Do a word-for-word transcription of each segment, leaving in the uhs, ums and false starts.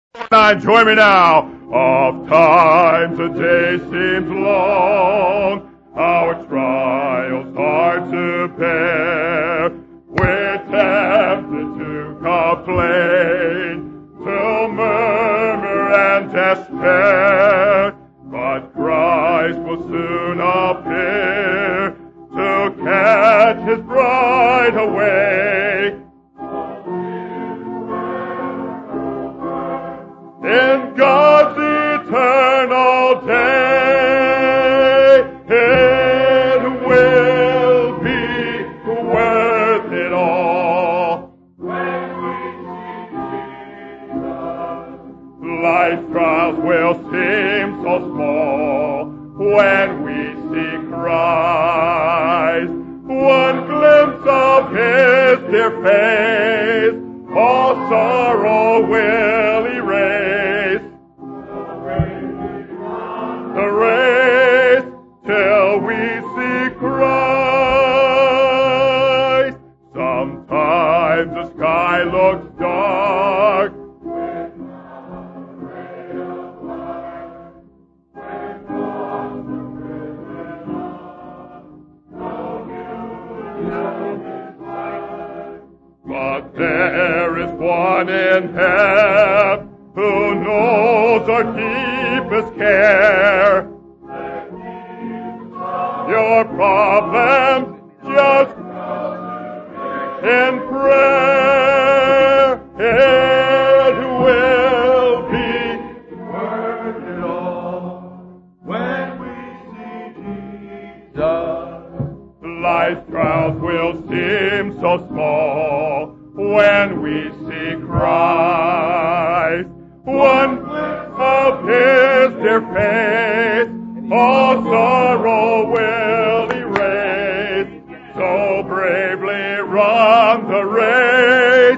Nine, join me now. Oft times a day seems long, our trials hard to bear. We're tempted to complain, to murmur and despair. But Christ will soon appear to catch his bride away. In God's eternal day, it will be worth it all. When we see Jesus, life trials will seem so small. When we see Christ, one glimpse of his dear face, all sorrow will erase. The race till we see Christ. Sometimes the sky looks dark. When not a ray of light, when lost the prison arms, no news is light. But there is one in heaven who knows our deepest care. Your problems just in prayer. It will be worth it all when we see Jesus. Life's trials will seem so small when we see Christ. One glimpse of his dear face, all sorrow will erase. So bravely run the race.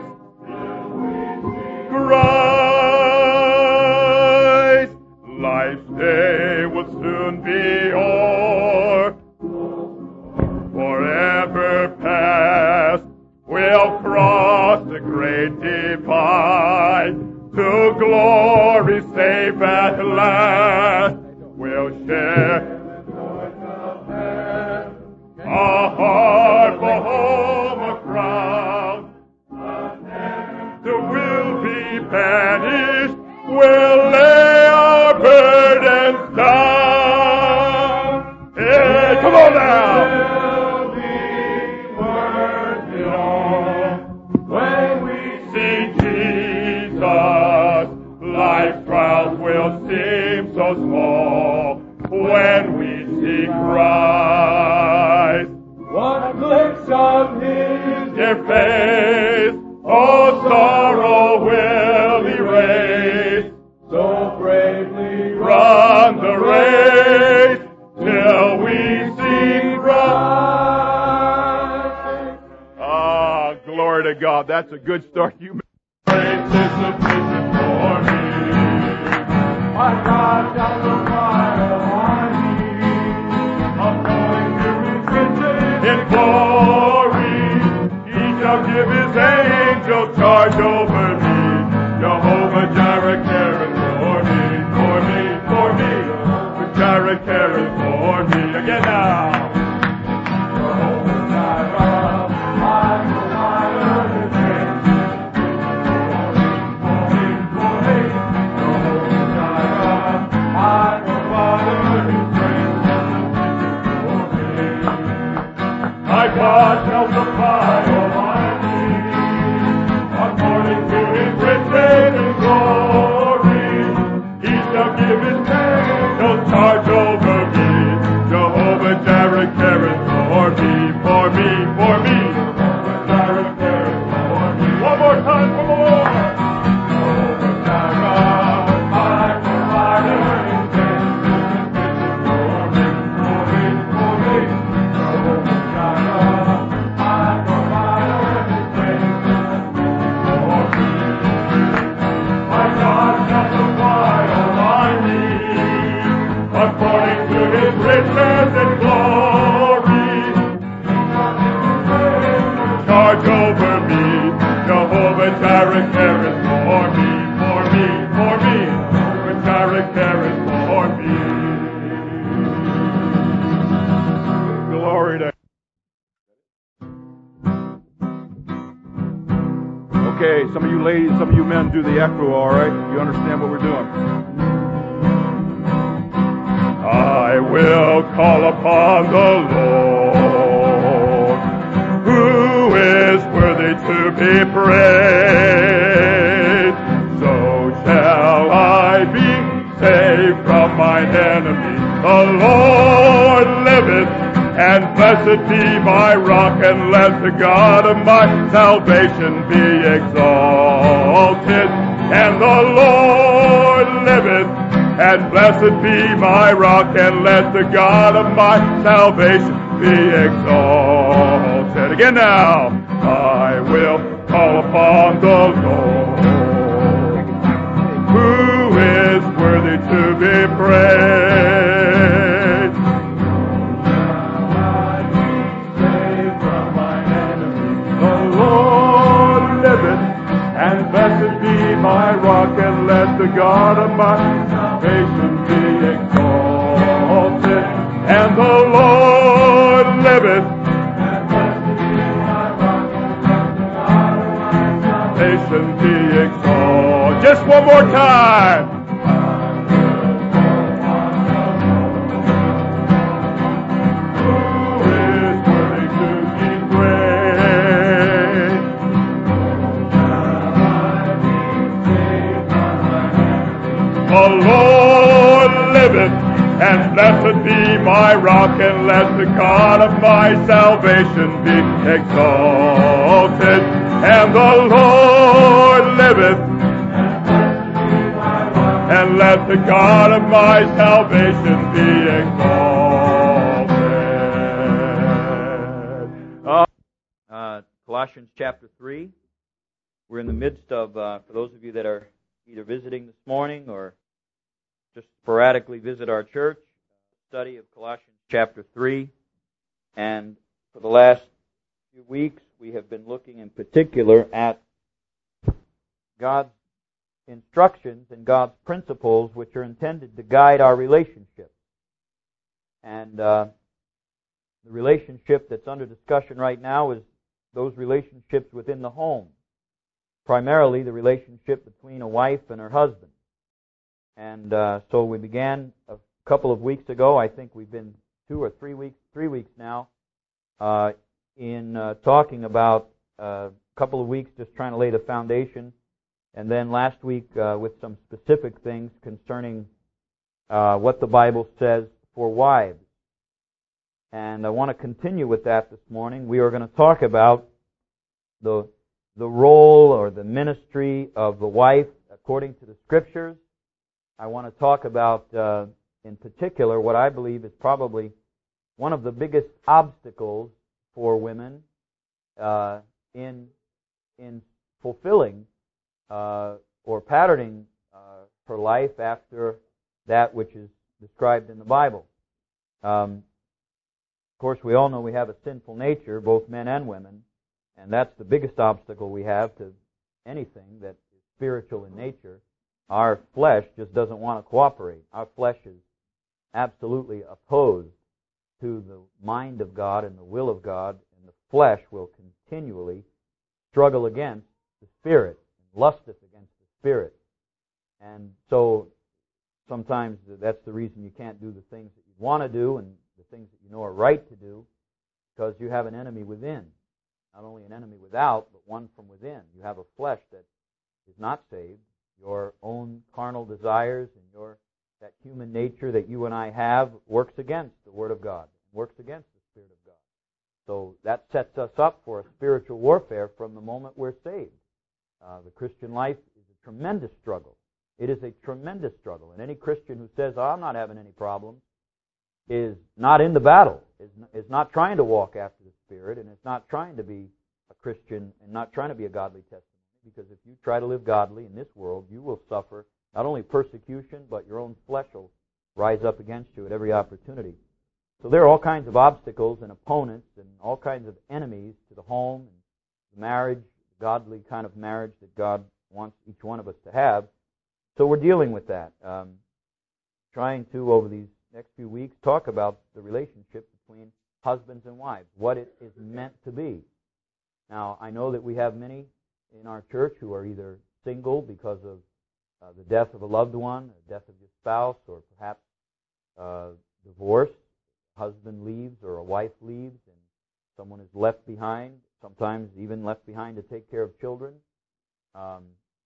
Christ, life's day will soon be o'er. Forever past, we'll cross the great divide. To glory safe at last, we'll share a heart for home, a crown. The will be banished, we'll lay our burdens down. Hey, come on now! It will be worth it all when we see Jesus. Life's trials will seem so small when we see Christ. One glimpse of his dear face, all sorrow will erase. So bravely run the race till we see Christ. Ah, glory to God. That's a good start. You grace is sufficient for me. My God shall supply all I need. I'm going to his riches in glory. He shall give his angels charge over me. Jehovah Jireh caring for me, for me, for me. Jehovah Jireh caring for me. Again now. Jehovah Jireh, my provider is in. for me, which I carries for me. Glory to Okay, some of you ladies, some of you men do the echo, all right? You understand what we're doing? I will call upon the Lord, who is worthy to be praised. So shall I be saved from mine enemies. The Lord liveth, and blessed be my rock, and let the God of my salvation be exalted. And the Lord liveth, and blessed be my rock, and let the God of my salvation be exalted. Again now, I will call upon the Lord, who is worthy to be praised. And blessed be my rock, and let the God of my salvation be exalted. And the Lord liveth, and blessed be my rock, and let the God of my salvation be exalted. Just one more time. The Lord liveth, and blessed be my rock, and let the God of my salvation be exalted. And the Lord liveth, and let the God of my salvation be exalted. Uh, uh, Colossians chapter three. We're in the midst of, uh, for those of you that are either visiting this morning or just sporadically visit our church, study of Colossians chapter three. And for the last few weeks, we have been looking in particular at God's instructions and God's principles, which are intended to guide our relationships. And uh, the relationship that's under discussion right now is those relationships within the home, primarily the relationship between a wife and her husband. And uh, so we began a couple of weeks ago. I think we've been two or three weeks, three weeks now, uh, in uh, talking about uh, a couple of weeks just trying to lay the foundation, and then last week uh, with some specific things concerning uh, what the Bible says for wives. And I want to continue with that this morning. We are going to talk about the the role or the ministry of the wife according to the Scriptures. I want to talk about, uh, in particular, what I believe is probably one of the biggest obstacles for women uh, in in fulfilling uh, or patterning uh, her life after that which is described in the Bible. Um, of course, we all know we have a sinful nature, both men and women, and that's the biggest obstacle we have to anything that is spiritual in nature. Our flesh just doesn't want to cooperate. Our flesh is absolutely opposed to the mind of God and the will of God, and the flesh will continually struggle against the Spirit, and lusteth against the Spirit. And so sometimes that's the reason you can't do the things that you want to do and the things that you know are right to do, because you have an enemy within. Not only an enemy without, but one from within. You have a flesh that is not saved. Your own carnal desires and your that human nature that you and I have works against the Word of God, works against the Spirit of God. So that sets us up for a spiritual warfare from the moment we're saved. Uh, the Christian life is a tremendous struggle. It is a tremendous struggle. And any Christian who says, oh, I'm not having any problems, is not in the battle, is, is not trying to walk after the Spirit, and is not trying to be a Christian and not trying to be a godly testimony. Because if you try to live godly in this world, you will suffer not only persecution, but your own flesh will rise up against you at every opportunity. So there are all kinds of obstacles and opponents and all kinds of enemies to the home and the marriage, the godly kind of marriage that God wants each one of us to have. so we're dealing with that. Um, trying to, over these next few weeks, talk about the relationship between husbands and wives, what it is meant to be. Now, I know that we have many in our church who are either single because of uh, the death of a loved one, the death of your spouse, or perhaps uh, divorce. Husband leaves or a wife leaves and someone is left behind, sometimes even left behind to take care of children. Um,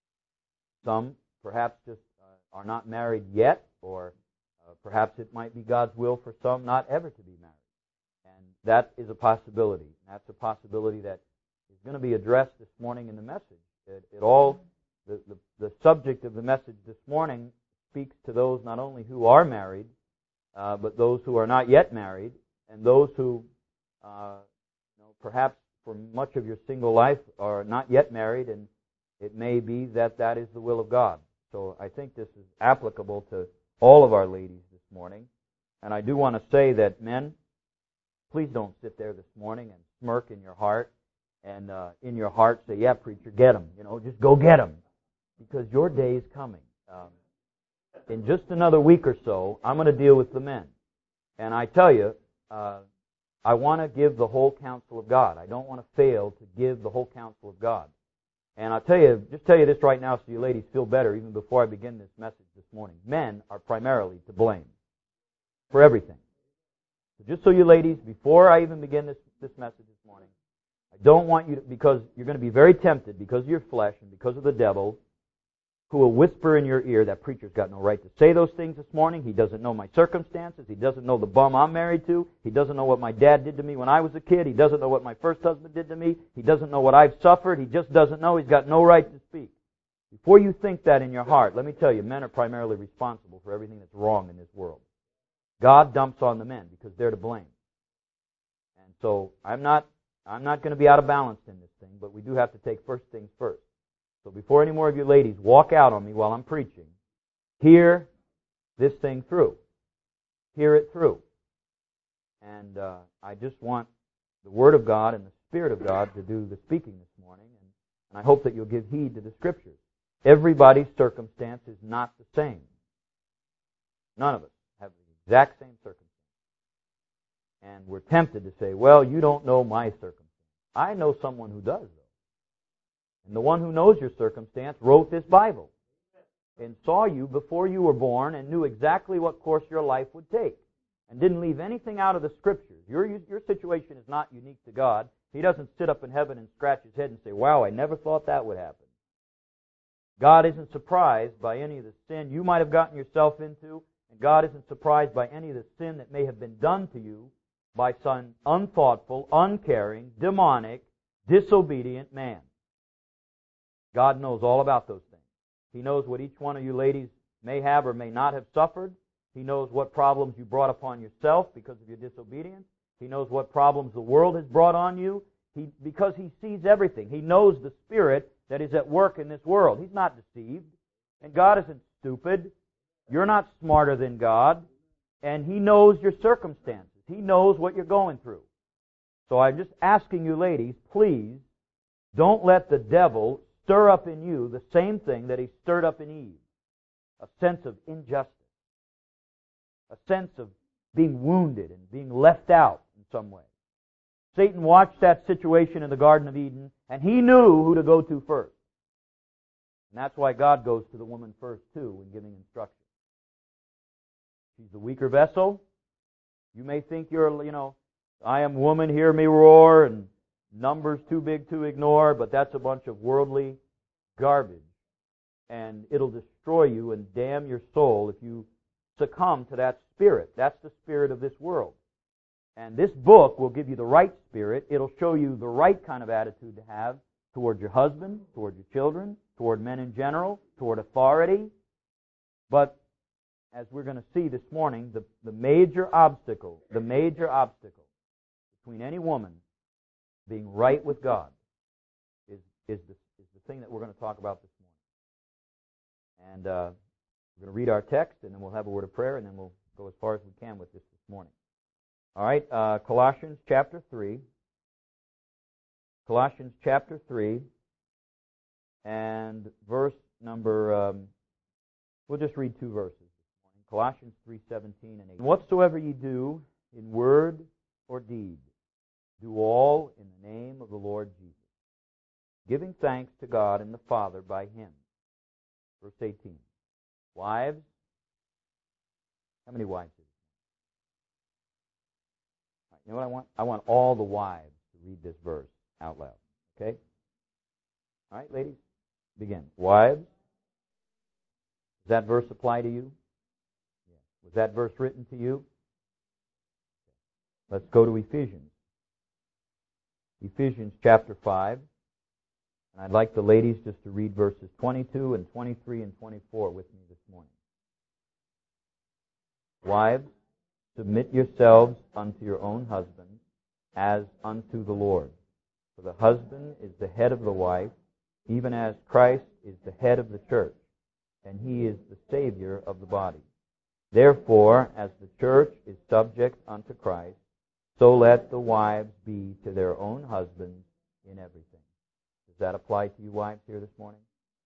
some perhaps just uh, are not married yet, or uh, perhaps it might be God's will for some not ever to be married. And that is a possibility. That's a possibility that is going to be addressed this morning in the message. It, it all, the, the, the subject of the message this morning speaks to those not only who are married, uh, but those who are not yet married, and those who, uh, you know, perhaps for much of your single life are not yet married, and it may be that that is the will of God. So I think this is applicable to all of our ladies this morning. And I do want to say that, men, please don't sit there this morning and smirk in your heart and uh, in your heart say, yeah, preacher, get them. You know, just go get them. Because your day is coming. Um, in just another week or so, I'm going to deal with the men. And I tell you, uh, I want to give the whole counsel of God. I don't want to fail to give the whole counsel of God. And I'll tell you, just tell you this right now so you ladies feel better even before I begin this message this morning. Men are primarily to blame for everything. So just so you ladies, before I even begin this, this message this morning, I don't want you to, because you're going to be very tempted because of your flesh and because of the devil, who will whisper in your ear, that preacher's got no right to say those things this morning. He doesn't know my circumstances. He doesn't know the bum I'm married to. He doesn't know what my dad did to me when I was a kid. He doesn't know what my first husband did to me. He doesn't know what I've suffered. He just doesn't know. He's got no right to speak. Before you think that in your heart, let me tell you, men are primarily responsible for everything that's wrong in this world. God dumps on the men because they're to blame. And so I'm not, I'm not going to be out of balance in this thing, but we do have to take first things first. So before any more of you ladies walk out on me while I'm preaching, hear this thing through. Hear it through. And uh, I just want the Word of God and the Spirit of God to do the speaking this morning, and, and I hope that you'll give heed to the Scriptures. Everybody's circumstance is not the same. None of us have the exact same circumstance. And we're tempted to say, well, you don't know my circumstance. I know someone who does, though. And the one who knows your circumstance wrote this Bible and saw you before you were born and knew exactly what course your life would take and didn't leave anything out of the Scriptures. Your, your situation is not unique to God. He doesn't sit up in heaven and scratch his head and say, wow, I never thought that would happen. God isn't surprised by any of the sin you might have gotten yourself into, and God isn't surprised by any of the sin that may have been done to you by some unthoughtful, uncaring, demonic, disobedient man. God knows all about those things. He knows what each one of you ladies may have or may not have suffered. He knows what problems you brought upon yourself because of your disobedience. He knows what problems the world has brought on you. He, because He sees everything. He knows the spirit that is at work in this world. He's not deceived. And God isn't stupid. You're not smarter than God. And He knows your circumstances. He knows what you're going through. So I'm just asking you ladies, please, don't let the devil stir up in you the same thing that he stirred up in Eve. A sense of injustice. A sense of being wounded and being left out in some way. Satan watched that situation in the Garden of Eden, and he knew who to go to first. And that's why God goes to the woman first, too, when giving instruction. She's the weaker vessel. You may think you're, you know, I am woman, hear me roar, and numbers too big to ignore, but that's a bunch of worldly garbage. And it'll destroy you and damn your soul if you succumb to that spirit. That's the spirit of this world. And this book will give you the right spirit. It'll show you the right kind of attitude to have toward your husband, toward your children, toward men in general, toward authority. But as we're going to see this morning, the, the major obstacle, the major obstacle between any woman being right with God is, is, the, is the thing that we're going to talk about this morning. And uh, we're going to read our text, and then we'll have a word of prayer, and then we'll go as far as we can with this this morning. All right, uh, Colossians chapter three. Colossians chapter three, and verse number um, We'll just read two verses this morning. Colossians three seventeen and eighteen. Whatsoever ye do in word or deed, do all in the name of the Lord Jesus, giving thanks to God and the Father by Him. Verse eighteen. Wives, how many wives is there? All right, you know what I want? I want all the wives to read this verse out loud. Okay? All right, ladies, begin. Wives, does that verse apply to you? Yeah. Was that verse written to you? Let's go to Ephesians. Ephesians chapter five. And I'd like the ladies just to read verses twenty-two and twenty-three and twenty-four with me this morning. Wives, submit yourselves unto your own husbands as unto the Lord. For the husband is the head of the wife, even as Christ is the head of the church, and He is the Savior of the body. Therefore, as the church is subject unto Christ, so let the wives be to their own husbands in everything. Does that apply to you wives here this morning?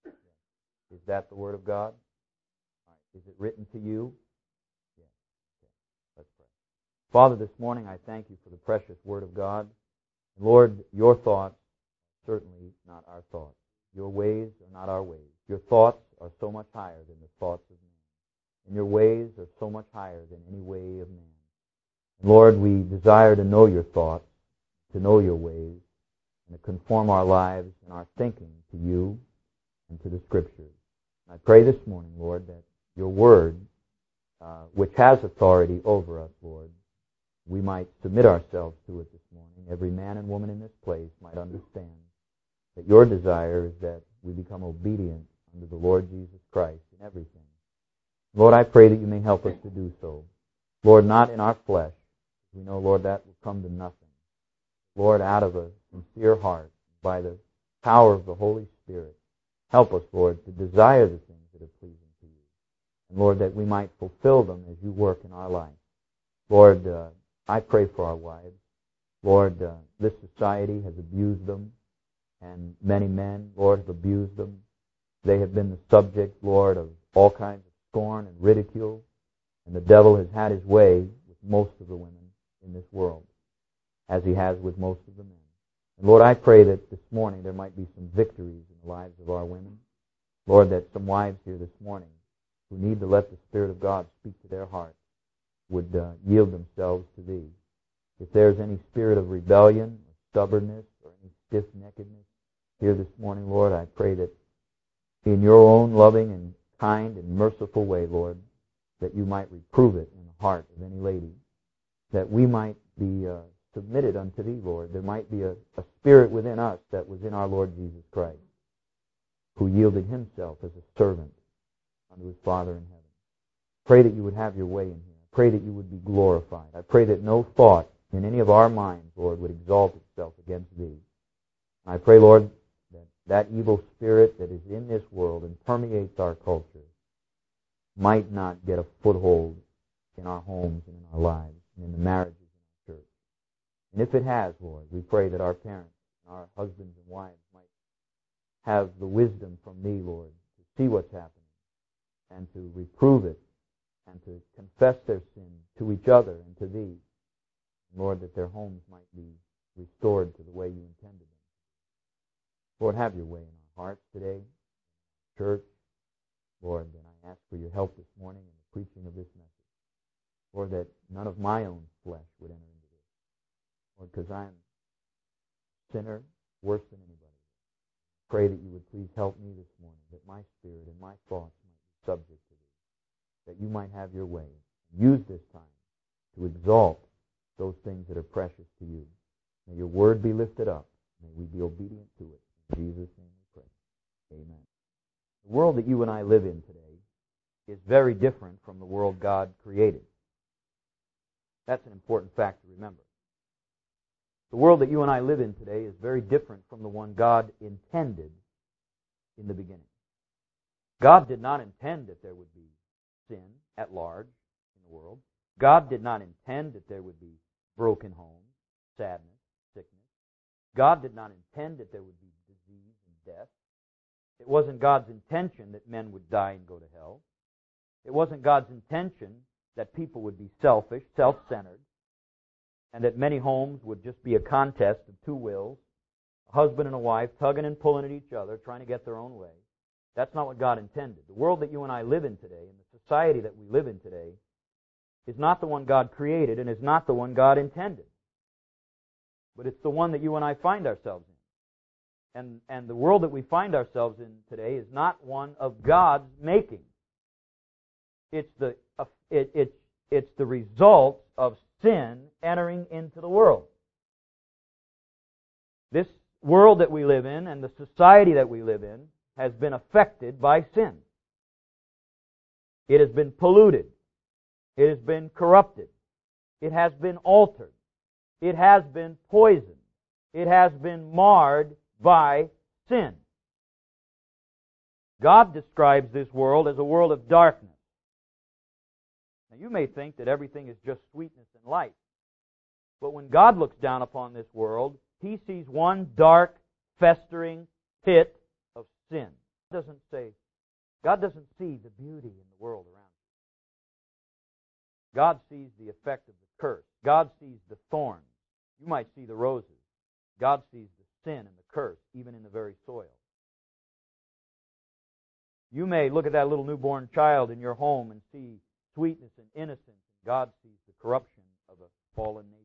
Is that the Word of God? All right. Is it written to you? Yes. Okay. Let's pray. Father, this morning I thank you for the precious Word of God. Lord, your thoughts are certainly not our thoughts. Your ways are not our ways. Your thoughts are so much higher than the thoughts of man. And your ways are so much higher than any way of man. And Lord, we desire to know your thoughts, to know your ways, and to conform our lives and our thinking to you and to the Scriptures. And I pray this morning, Lord, that your Word, uh, which has authority over us, Lord, we might submit ourselves to it this morning. Every man and woman in this place might understand that your desire is that we become obedient unto the Lord Jesus Christ in everything. Lord, I pray that you may help us to do so. Lord, not in our flesh. We know, Lord, that will come to nothing. Lord, out of a sincere heart, by the power of the Holy Spirit, help us, Lord, to desire the things that are pleasing to you. And Lord, that we might fulfill them as you work in our life. Lord, uh, I pray for our wives. Lord, uh, this society has abused them, and many men, Lord, have abused them. They have been the subject, Lord, of all kinds of scorn and ridicule, and the devil has had his way with most of the women in this world, as he has with most of the men. And Lord, I pray that this morning there might be some victories in the lives of our women. Lord, that some wives here this morning who need to let the Spirit of God speak to their hearts would uh, yield themselves to Thee. If there's any spirit of rebellion or stubbornness or any stiff-neckedness here this morning, Lord, I pray that in your own loving and kind and merciful way, Lord, that you might reprove it in the heart of any lady, that we might be uh, submitted unto Thee, Lord. There might be a, a spirit within us that was in our Lord Jesus Christ, who yielded himself as a servant unto his Father in heaven. Pray that you would have your way in here. I pray that you would be glorified. I pray that no thought in any of our minds, Lord, would exalt itself against Thee. I pray, Lord, that that evil spirit that is in this world and permeates our culture might not get a foothold in our homes and in our lives and in the marriages in our church. And if it has, Lord, we pray that our parents, our husbands and wives might have the wisdom from Thee, Lord, to see what's happening and to reprove it and to confess their sin to each other and to Thee. Lord, that their homes might be restored to the way you intended them. Lord, have your way in our hearts today, church. Lord, and I ask for your help this morning in the preaching of this message. Lord, that none of my own flesh would enter into this. Lord, because I am a sinner worse than anybody. Pray that you would please help me this morning, that my spirit and my thoughts might be subject to Thee, that you might have your way. Use this time to exalt those things that are precious to you. May your word be lifted up. May we be obedient to it. In Jesus' name we pray. Amen. The world that you and I live in today is very different from the world God created. That's an important fact to remember. The world that you and I live in today is very different from the one God intended in the beginning. God did not intend that there would be sin at large in the world. God did not intend that there would be broken homes, sadness, sickness. God did not intend that there would be disease and death. It wasn't God's intention that men would die and go to hell. It wasn't God's intention that people would be selfish, self-centered, and that many homes would just be a contest of two wills, a husband and a wife tugging and pulling at each other, trying to get their own way. That's not what God intended. The world that you and I live in today, and the society that we live in today, is not the one God created and is not the one God intended. But it's the one that you and I find ourselves in. And, and the world that we find ourselves in today is not one of God's making. It's the, it, it, it's the result of sin entering into the world. This world that we live in and the society that we live in has been affected by sin. It has been polluted. It has been corrupted. It has been altered. It has been poisoned. It has been marred by sin. God describes this world as a world of darkness. Now you may think that everything is just sweetness and light. But when God looks down upon this world, He sees one dark, festering pit of sin. God doesn't say, God doesn't see the beauty in the world around you. God sees the effect of the curse. God sees the thorns. You might see the roses. God sees the sin and the curse, even in the very soil. You may look at that little newborn child in your home and see sweetness and innocence, and God sees the corruption of a fallen nature.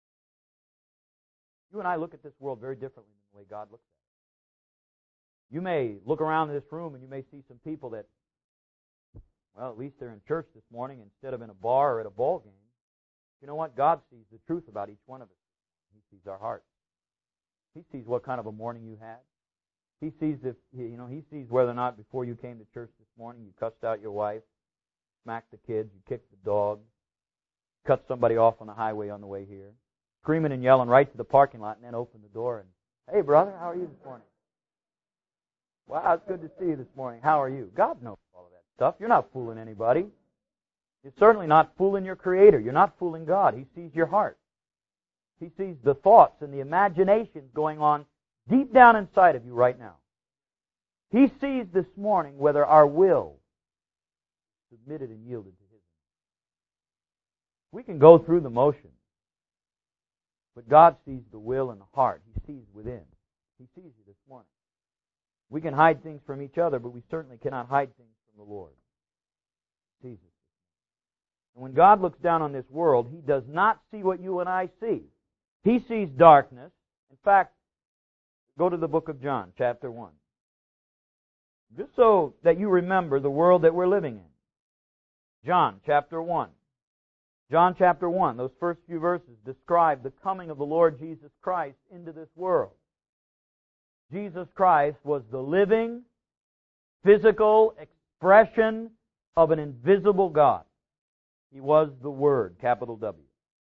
You and I look at this world very differently than the way God looks at it. You may look around this room and you may see some people that, well, at least they're in church this morning instead of in a bar or at a ball game. You know what? God sees the truth about each one of us. He sees our hearts. He sees what kind of a morning you had. He sees if you know. He sees whether or not before you came to church this morning you cussed out your wife, smacked the kids, you kicked the dog, cut somebody off on the highway on the way here, screaming and yelling right to the parking lot, and then opened the door and, hey brother, how are you this morning? Wow, it's good to see you this morning. How are you? God knows all of that stuff. You're not fooling anybody. You're certainly not fooling your Creator. You're not fooling God. He sees your heart. He sees the thoughts and the imaginations going on deep down inside of you right now. He sees this morning whether our will is submitted and yielded to His. We can go through the motions, but God sees the will and the heart. He sees within. He sees you this morning. We can hide things from each other, but we certainly cannot hide things from the Lord. He sees us. And when God looks down on this world, He does not see what you and I see. He sees darkness. In fact, go to the book of John, chapter one. Just so that you remember the world that we're living in. John, chapter one. John, chapter one, those first few verses describe the coming of the Lord Jesus Christ into this world. Jesus Christ was the living, physical expression of an invisible God. He was the Word, capital W.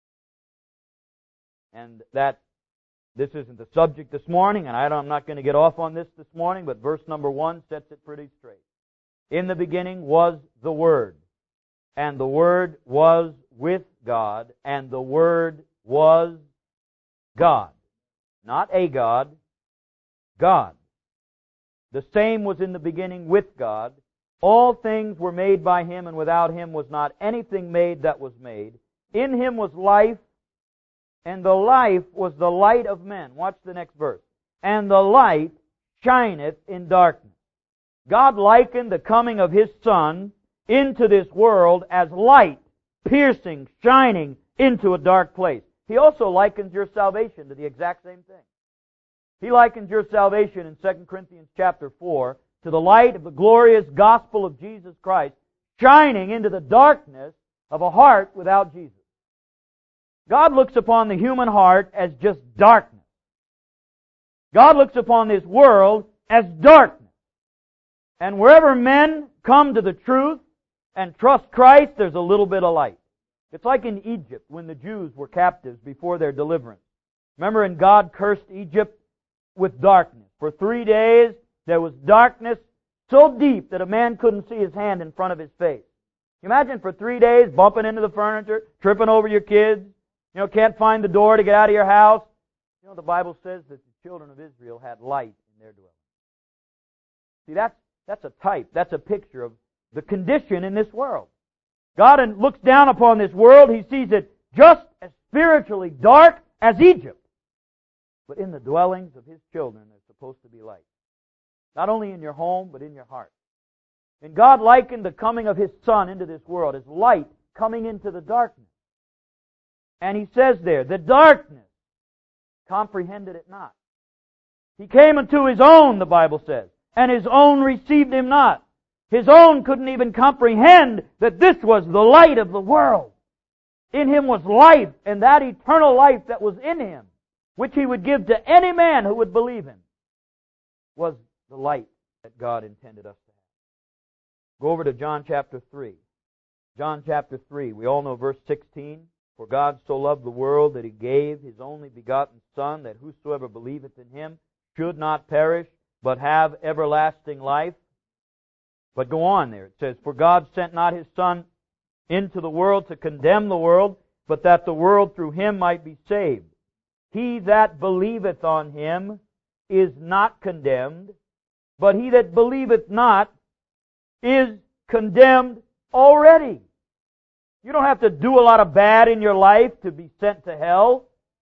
And that, this isn't the subject this morning, and I don't, I'm not going to get off on this this morning, but verse number one sets it pretty straight. In the beginning was the Word, and the Word was with God, and the Word was God. Not a God, God. The same was in the beginning with God. All things were made by Him, and without Him was not anything made that was made. In Him was life, and the life was the light of men. Watch the next verse. And the light shineth in darkness. God likened the coming of His Son into this world as light, piercing, shining into a dark place. He also likens your salvation to the exact same thing. He likens your salvation in Second Corinthians chapter four to the light of the glorious gospel of Jesus Christ shining into the darkness of a heart without Jesus. God looks upon the human heart as just darkness. God looks upon this world as darkness. And wherever men come to the truth and trust Christ, there's a little bit of light. It's like in Egypt when the Jews were captives before their deliverance. Remember, and God cursed Egypt with darkness. For three days there was darkness so deep that a man couldn't see his hand in front of his face. Imagine for three days bumping into the furniture, tripping over your kids, you know, can't find the door to get out of your house. You know, the Bible says that the children of Israel had light in their dwelling. See, that's, that's a type, that's a picture of, the condition in this world. God looks down upon this world. He sees it just as spiritually dark as Egypt. But in the dwellings of His children, there's supposed to be light. Not only in your home, but in your heart. And God likened the coming of His Son into this world as light coming into the darkness. And He says there, the darkness comprehended it not. He came unto His own, the Bible says, and His own received Him not. His own couldn't even comprehend that this was the light of the world. In Him was life, and that eternal life that was in Him, which He would give to any man who would believe Him, was the light that God intended us to have. Go over to John chapter three. John chapter three, we all know verse sixteen. For God so loved the world that He gave His only begotten Son, that whosoever believeth in Him should not perish, but have everlasting life. But go on there. It says, for God sent not His Son into the world to condemn the world, but that the world through Him might be saved. He that believeth on Him is not condemned, but he that believeth not is condemned already. You don't have to do a lot of bad in your life to be sent to hell.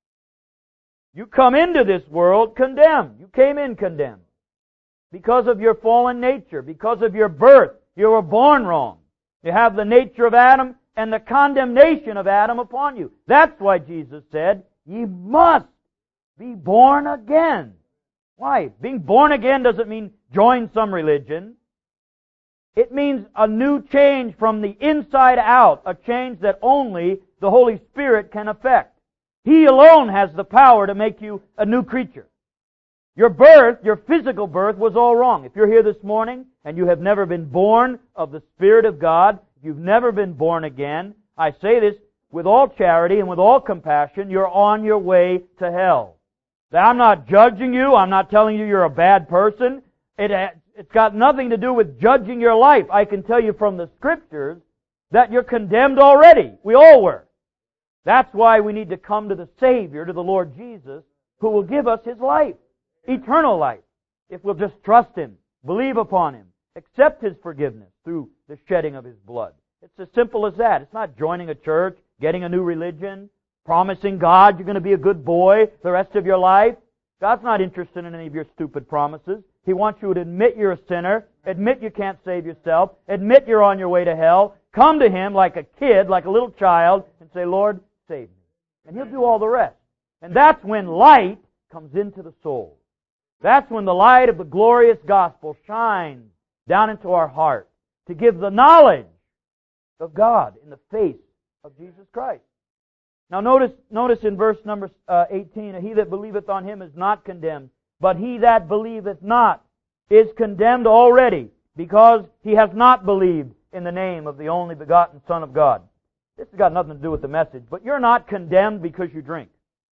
You come into this world condemned. You came in condemned. Because of your fallen nature, because of your birth, you were born wrong. You have the nature of Adam and the condemnation of Adam upon you. That's why Jesus said, ye must be born again. Why? Being born again doesn't mean join some religion. It means a new change from the inside out, a change that only the Holy Spirit can effect. He alone has the power to make you a new creature. Your birth, your physical birth, was all wrong. If you're here this morning and you have never been born of the Spirit of God, if you've never been born again, I say this with all charity and with all compassion, you're on your way to hell. Now, I'm not judging you. I'm not telling you you're a bad person. It, it's got nothing to do with judging your life. I can tell you from the Scriptures that you're condemned already. We all were. That's why we need to come to the Savior, to the Lord Jesus, who will give us His life. Eternal life, if we'll just trust Him, believe upon Him, accept His forgiveness through the shedding of His blood. It's as simple as that. It's not joining a church, getting a new religion, promising God you're going to be a good boy the rest of your life. God's not interested in any of your stupid promises. He wants you to admit you're a sinner, admit you can't save yourself, admit you're on your way to hell, come to Him like a kid, like a little child, and say, Lord, save me. And He'll do all the rest. And that's when light comes into the soul. That's when the light of the glorious gospel shines down into our heart to give the knowledge of God in the face of Jesus Christ. Now notice, notice in verse number uh, eighteen, he that believeth on Him is not condemned, but he that believeth not is condemned already, because he has not believed in the name of the only begotten Son of God. This has got nothing to do with the message, but you're not condemned because you drink.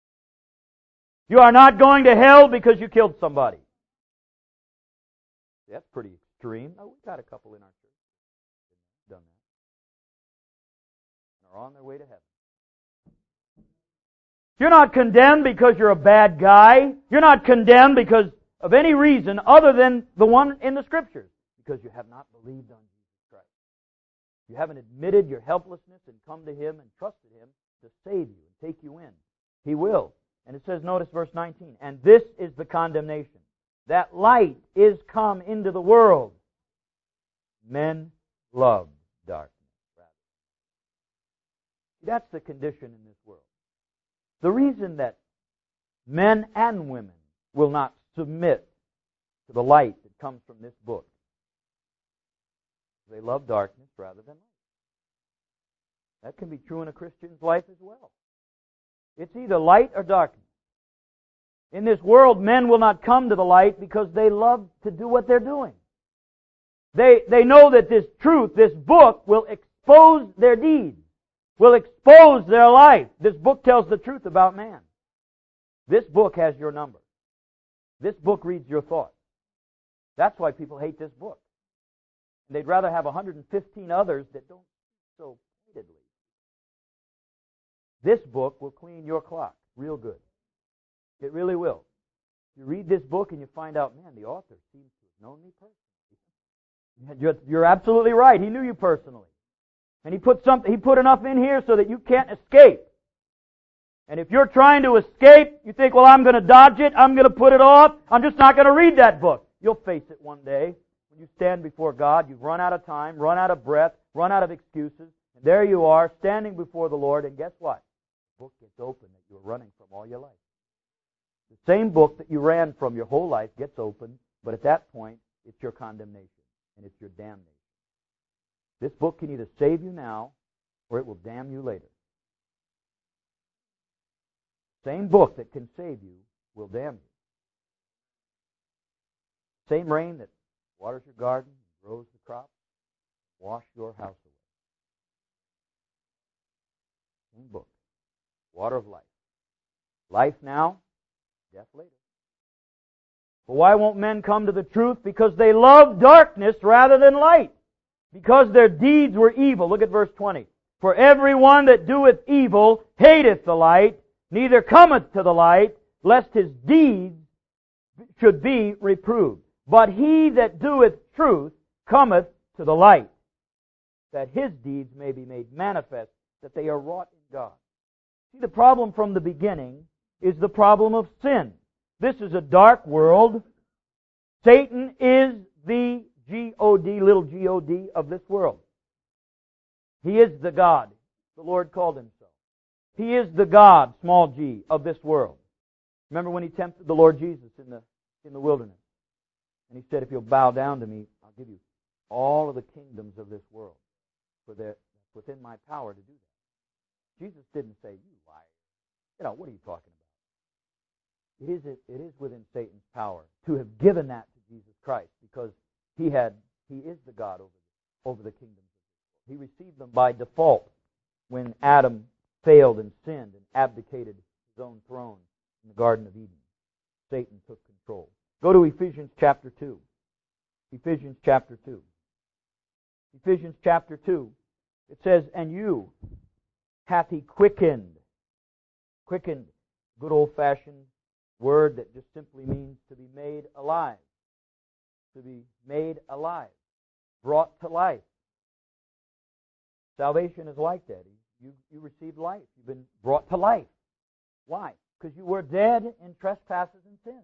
You are not going to hell because you killed somebody. That's pretty extreme. Oh, we've got a couple in our church who've done that. And are on their way to heaven. You're not condemned because you're a bad guy. You're not condemned because of any reason other than the one in the Scriptures. Because you have not believed on Jesus Christ. You haven't admitted your helplessness and come to Him and trusted Him to save you and take you in. He will. And it says, notice verse nineteen, and this is the condemnation, that light is come into the world. Men love darkness. That's the condition in this world. The reason that men and women will not submit to the light that comes from this book, they love darkness rather than light. That can be true in a Christian's life as well. It's either light or darkness. In this world, men will not come to the light because they love to do what they're doing. They, they know that this truth, this book, will expose their deeds, will expose their life. This book tells the truth about man. This book has your number. This book reads your thoughts. That's why people hate this book. They'd rather have one hundred fifteen others that don't so pointedly. This book will clean your clock real good. It really will. You read this book and you find out, man, the author seems to have known me personally. You're, you're absolutely right. He knew you personally. And He put some, He put enough in here so that you can't escape. And if you're trying to escape, you think, well, I'm going to dodge it, I'm going to put it off, I'm just not going to read that book. You'll face it one day. When you stand before God, you've run out of time, run out of breath, run out of excuses, and there you are, standing before the Lord, and guess what? The book gets open that you were running from all your life. The same book that you ran from your whole life gets open, but at that point, it's your condemnation, and it's your damnation. This book can either save you now, or it will damn you later. Same book that can save you will damn you. Same rain that waters your garden, grows the crops, wash your house away. Same book. Water of life. Life now, death later. But why won't men come to the truth? Because they love darkness rather than light. Because their deeds were evil. Look at verse twenty. For everyone that doeth evil hateth the light, neither cometh to the light, lest his deeds should be reproved. But he that doeth truth cometh to the light, that his deeds may be made manifest, that they are wrought in God. See, the problem from the beginning is the problem of sin. This is a dark world. Satan is the G O D, little G O D of this world. He is the God, the Lord called him so. He is the God, small g, of this world. Remember when he tempted the Lord Jesus in the in the wilderness? And he said, if you'll bow down to me, I'll give you all of the kingdoms of this world. For they're within my power to do that. Jesus didn't say, you liar. You know, what are you talking about? It is, it is within Satan's power to have given that to Jesus Christ, because he had he is the God over, over the kingdoms of this world. He received them by default when Adam failed and sinned and abdicated his own throne in the Garden of Eden. Satan took control. Go to Ephesians chapter two. Ephesians chapter two. Ephesians chapter two. It says, and you hath he quickened. Quickened, good old-fashioned word that just simply means to be made alive. To be made alive. Brought to life. Salvation is like that. You, you received life. You've been brought to life. Why? Because you were dead in trespasses and sins.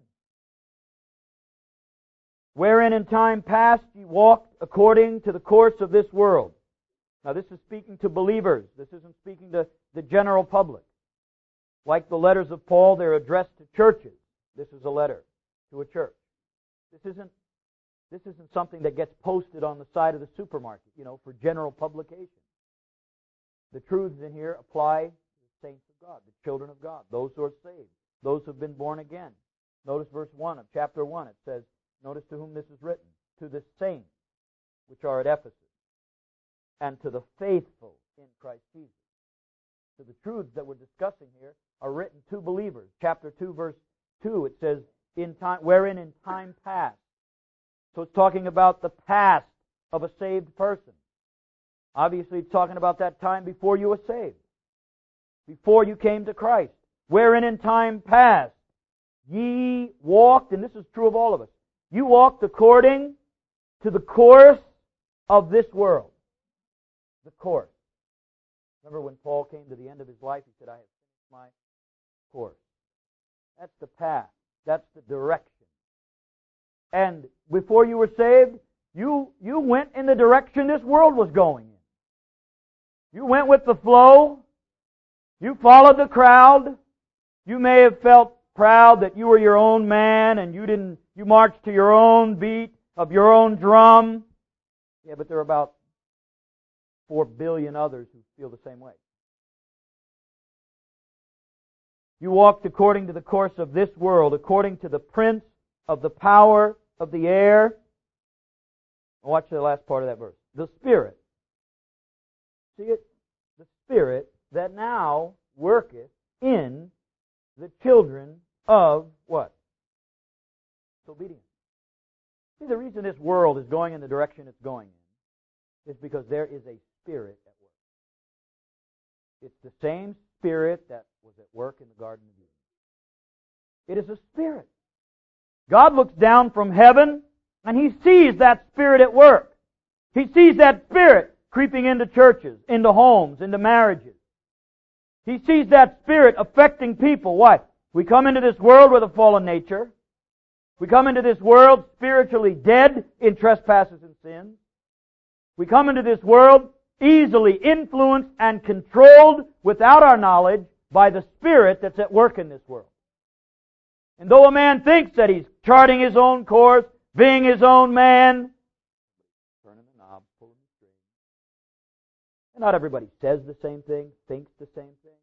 Wherein in time past ye walked according to the course of this world. Now this is speaking to believers. This isn't speaking to the general public. Like the letters of Paul, they're addressed to churches. This is a letter to a church. This isn't, this isn't something that gets posted on the side of the supermarket, you know, for general publication. The truths in here apply to the saints of God, the children of God, those who are saved, those who have been born again. Notice verse one of chapter one. It says, notice to whom this is written. To the saints which are at Ephesus, and to the faithful in Christ Jesus. So the truths that we're discussing here are written to believers. Chapter two, verse two, it says, "In time, wherein in time past." So it's talking about the past of a saved person. Obviously, it's talking about that time before you were saved, before you came to Christ. Wherein in time past ye walked, and this is true of all of us, you walked according to the course of this world. The course. Remember when Paul came to the end of his life, he said, I have finished my course. That's the path. That's the direction. And before you were saved, you, you went in the direction this world was going in. You went with the flow. You followed the crowd. You may have felt proud that you were your own man and you didn't, you marched to your own beat of your own drum. Yeah, but there are about four billion others who feel the same way. You walked according to the course of this world, according to the prince of the power of the air. Watch the last part of that verse. The Spirit. See it? The Spirit that now worketh in the children of what? Disobedience. See, the reason this world is going in the direction it's going in is because there is a Spirit at work. It's the same Spirit that was at work in the Garden of Eden. It is a Spirit. God looks down from heaven and He sees that Spirit at work. He sees that spirit creeping into churches, into homes, into marriages. He sees that spirit affecting people. Why? We come into this world with a fallen nature. We come into this world spiritually dead in trespasses and sins. We come into this world easily influenced and controlled without our knowledge by the spirit that's at work in this world. And though a man thinks that he's charting his own course, being his own man, turning the knob, pulling the string. And not everybody says the same thing, thinks the same thing.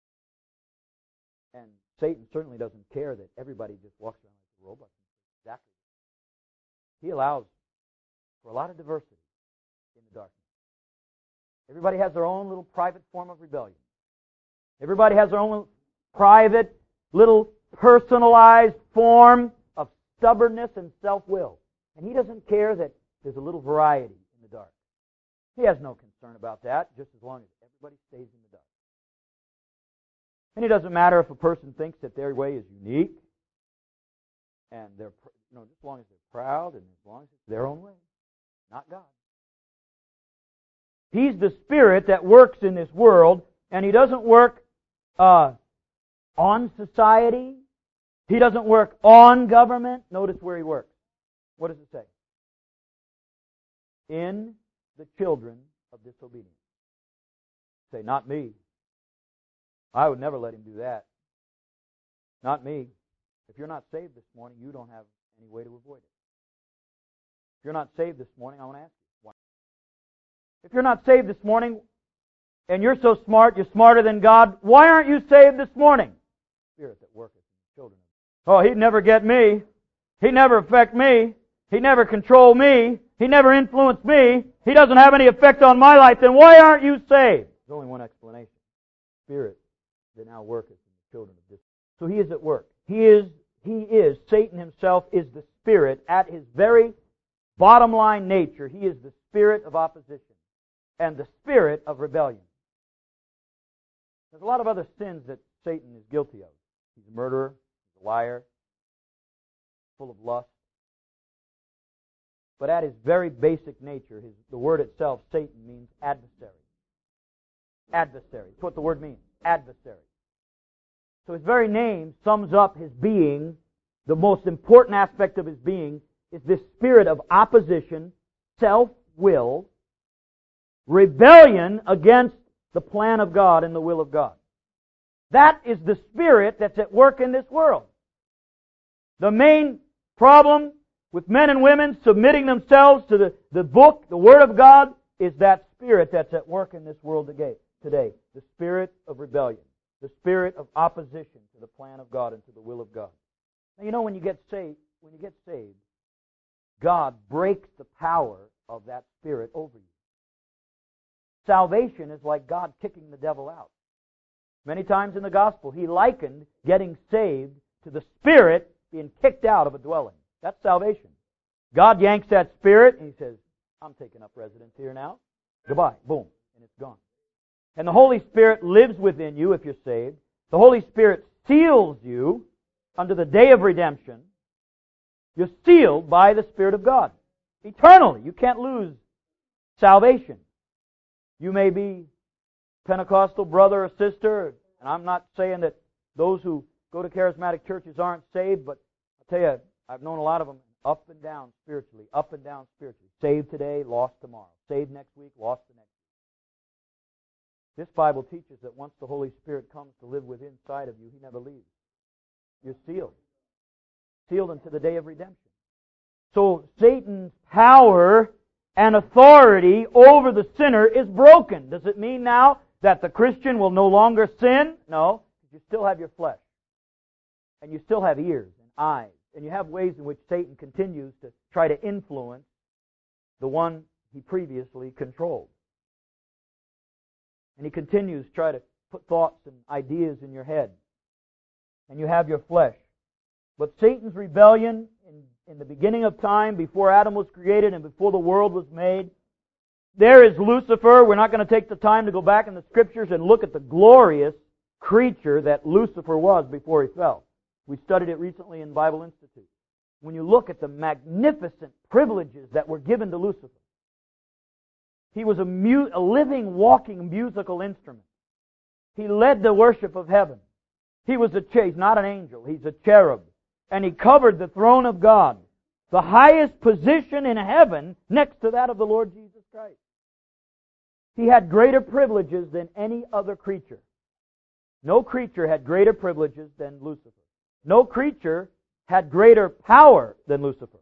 And Satan certainly doesn't care that everybody just walks around like a robot. Exactly. He allows for a lot of diversity in the darkness. Everybody has their own little private form of rebellion. Everybody has their own private, little personalized form of stubbornness and self-will. And he doesn't care that there's a little variety in the dark. He has no concern about that, just as long as everybody stays in the dark. And it doesn't matter if a person thinks that their way is unique, and they're, you know, just as long as they're proud and as long as it's their own way, not God. He's the spirit that works in this world, and he doesn't work uh, on society. He doesn't work on government. Notice where he works. What does it say? In the children of disobedience. Say, not me. I would never let him do that. Not me. If you're not saved this morning, you don't have any way to avoid it. If you're not saved this morning, I want to ask you, why? If you're not saved this morning, and you're so smart, you're smarter than God, why aren't you saved this morning? Spirit that worketh in the children. Oh, he'd never get me. He'd never affect me. He'd never control me. He'd never influence me. He doesn't have any effect on my life. Then why aren't you saved? There's only one explanation. Spirit that now worketh in the children of this. So he is at work. He is, he is, Satan himself is the spirit at his very bottom line nature. He is the spirit of opposition and the spirit of rebellion. There's a lot of other sins that Satan is guilty of. He's a murderer, he's a liar, full of lust. But at his very basic nature, his, the word itself, Satan, means adversary. Adversary. That's what the word means. Adversary. So his very name sums up his being. The most important aspect of his being is this spirit of opposition, self-will, rebellion against the plan of God and the will of God. That is the spirit that's at work in this world. The main problem with men and women submitting themselves to the, the book, the Word of God, is that spirit that's at work in this world today. The spirit of rebellion. The spirit of opposition to the plan of God and to the will of God. Now, you know, when you get saved, when you get saved, God breaks the power of that spirit over you. Salvation is like God kicking the devil out. Many times in the gospel, he likened getting saved to the spirit being kicked out of a dwelling. That's salvation. God yanks that spirit and he says, I'm taking up residence here now. Goodbye. Boom. And it's gone. And the Holy Spirit lives within you if you're saved. The Holy Spirit seals you unto the day of redemption. You're sealed by the Spirit of God. Eternally. You can't lose salvation. You may be Pentecostal brother or sister, and I'm not saying that those who go to charismatic churches aren't saved, but I'll tell you, I've known a lot of them up and down spiritually, up and down spiritually. Saved today, lost tomorrow. Saved next week, lost the next week. This Bible teaches that once the Holy Spirit comes to live within inside of you, He never leaves. You're sealed. Sealed unto the day of redemption. So Satan's power and authority over the sinner is broken. Does it mean now that the Christian will no longer sin? No. You still have your flesh. And you still have ears and eyes. And you have ways in which Satan continues to try to influence the one he previously controlled. And he continues to try to put thoughts and ideas in your head. And you have your flesh. But Satan's rebellion in, in the beginning of time, before Adam was created and before the world was made, there is Lucifer. We're not going to take the time to go back in the Scriptures and look at the glorious creature that Lucifer was before he fell. We studied it recently in Bible Institute. When you look at the magnificent privileges that were given to Lucifer, He was a, mu- a living, walking musical instrument. He led the worship of heaven. He was a cherub. He's not an angel. He's a cherub. And he covered the throne of God, the highest position in heaven next to that of the Lord Jesus Christ. He had greater privileges than any other creature. No creature had greater privileges than Lucifer. No creature had greater power than Lucifer.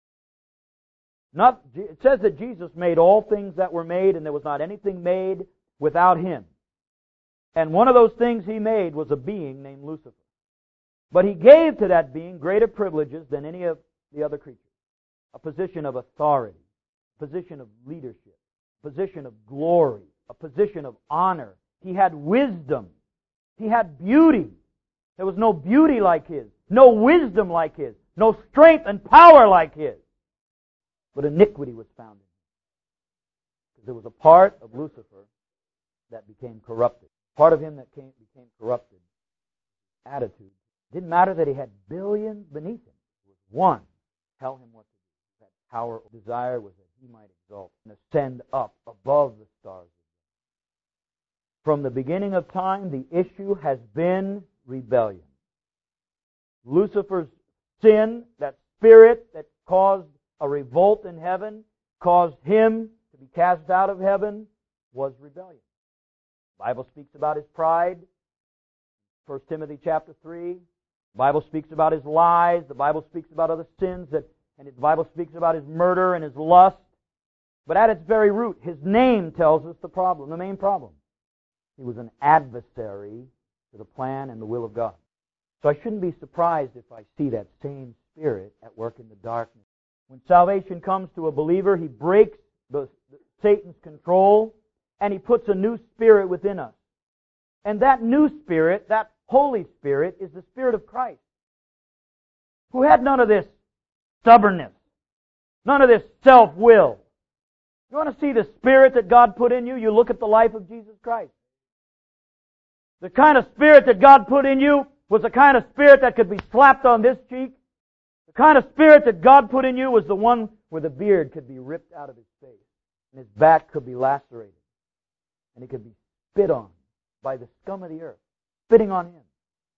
Not, it says that Jesus made all things that were made, and there was not anything made without Him. And one of those things He made was a being named Lucifer. But He gave to that being greater privileges than any of the other creatures. A position of authority, a position of leadership, a position of glory, a position of honor. He had wisdom. He had beauty. There was no beauty like His, no wisdom like His, no strength and power like His. But iniquity was found in Him. Because there was a part of Lucifer that became corrupted. Part of him that came, became corrupted. Attitude. It didn't matter that he had billions beneath him. It was one. Tell him what to do. That power or desire was that he might exalt and ascend up above the stars. From the beginning of time, the issue has been rebellion. Lucifer's sin, that spirit that caused a revolt in heaven, caused him to be cast out of heaven, was rebellion. The Bible speaks about his pride. First Timothy chapter three. The Bible speaks about his lies. The Bible speaks about other sins, that, and the Bible speaks about his murder and his lust. But at its very root, his name tells us the problem, the main problem. He was an adversary to the plan and the will of God. So I shouldn't be surprised if I see that same spirit at work in the darkness. When salvation comes to a believer, he breaks the, the, Satan's control, and he puts a new spirit within us. And that new spirit, that Holy Spirit, is the Spirit of Christ, who had none of this stubbornness, none of this self-will. You want to see the spirit that God put in you? You look at the life of Jesus Christ. The kind of spirit that God put in you was the kind of spirit that could be slapped on this cheek. The kind of spirit that God put in you was the one where the beard could be ripped out of his face and his back could be lacerated and he could be spit on by the scum of the earth, spitting on him.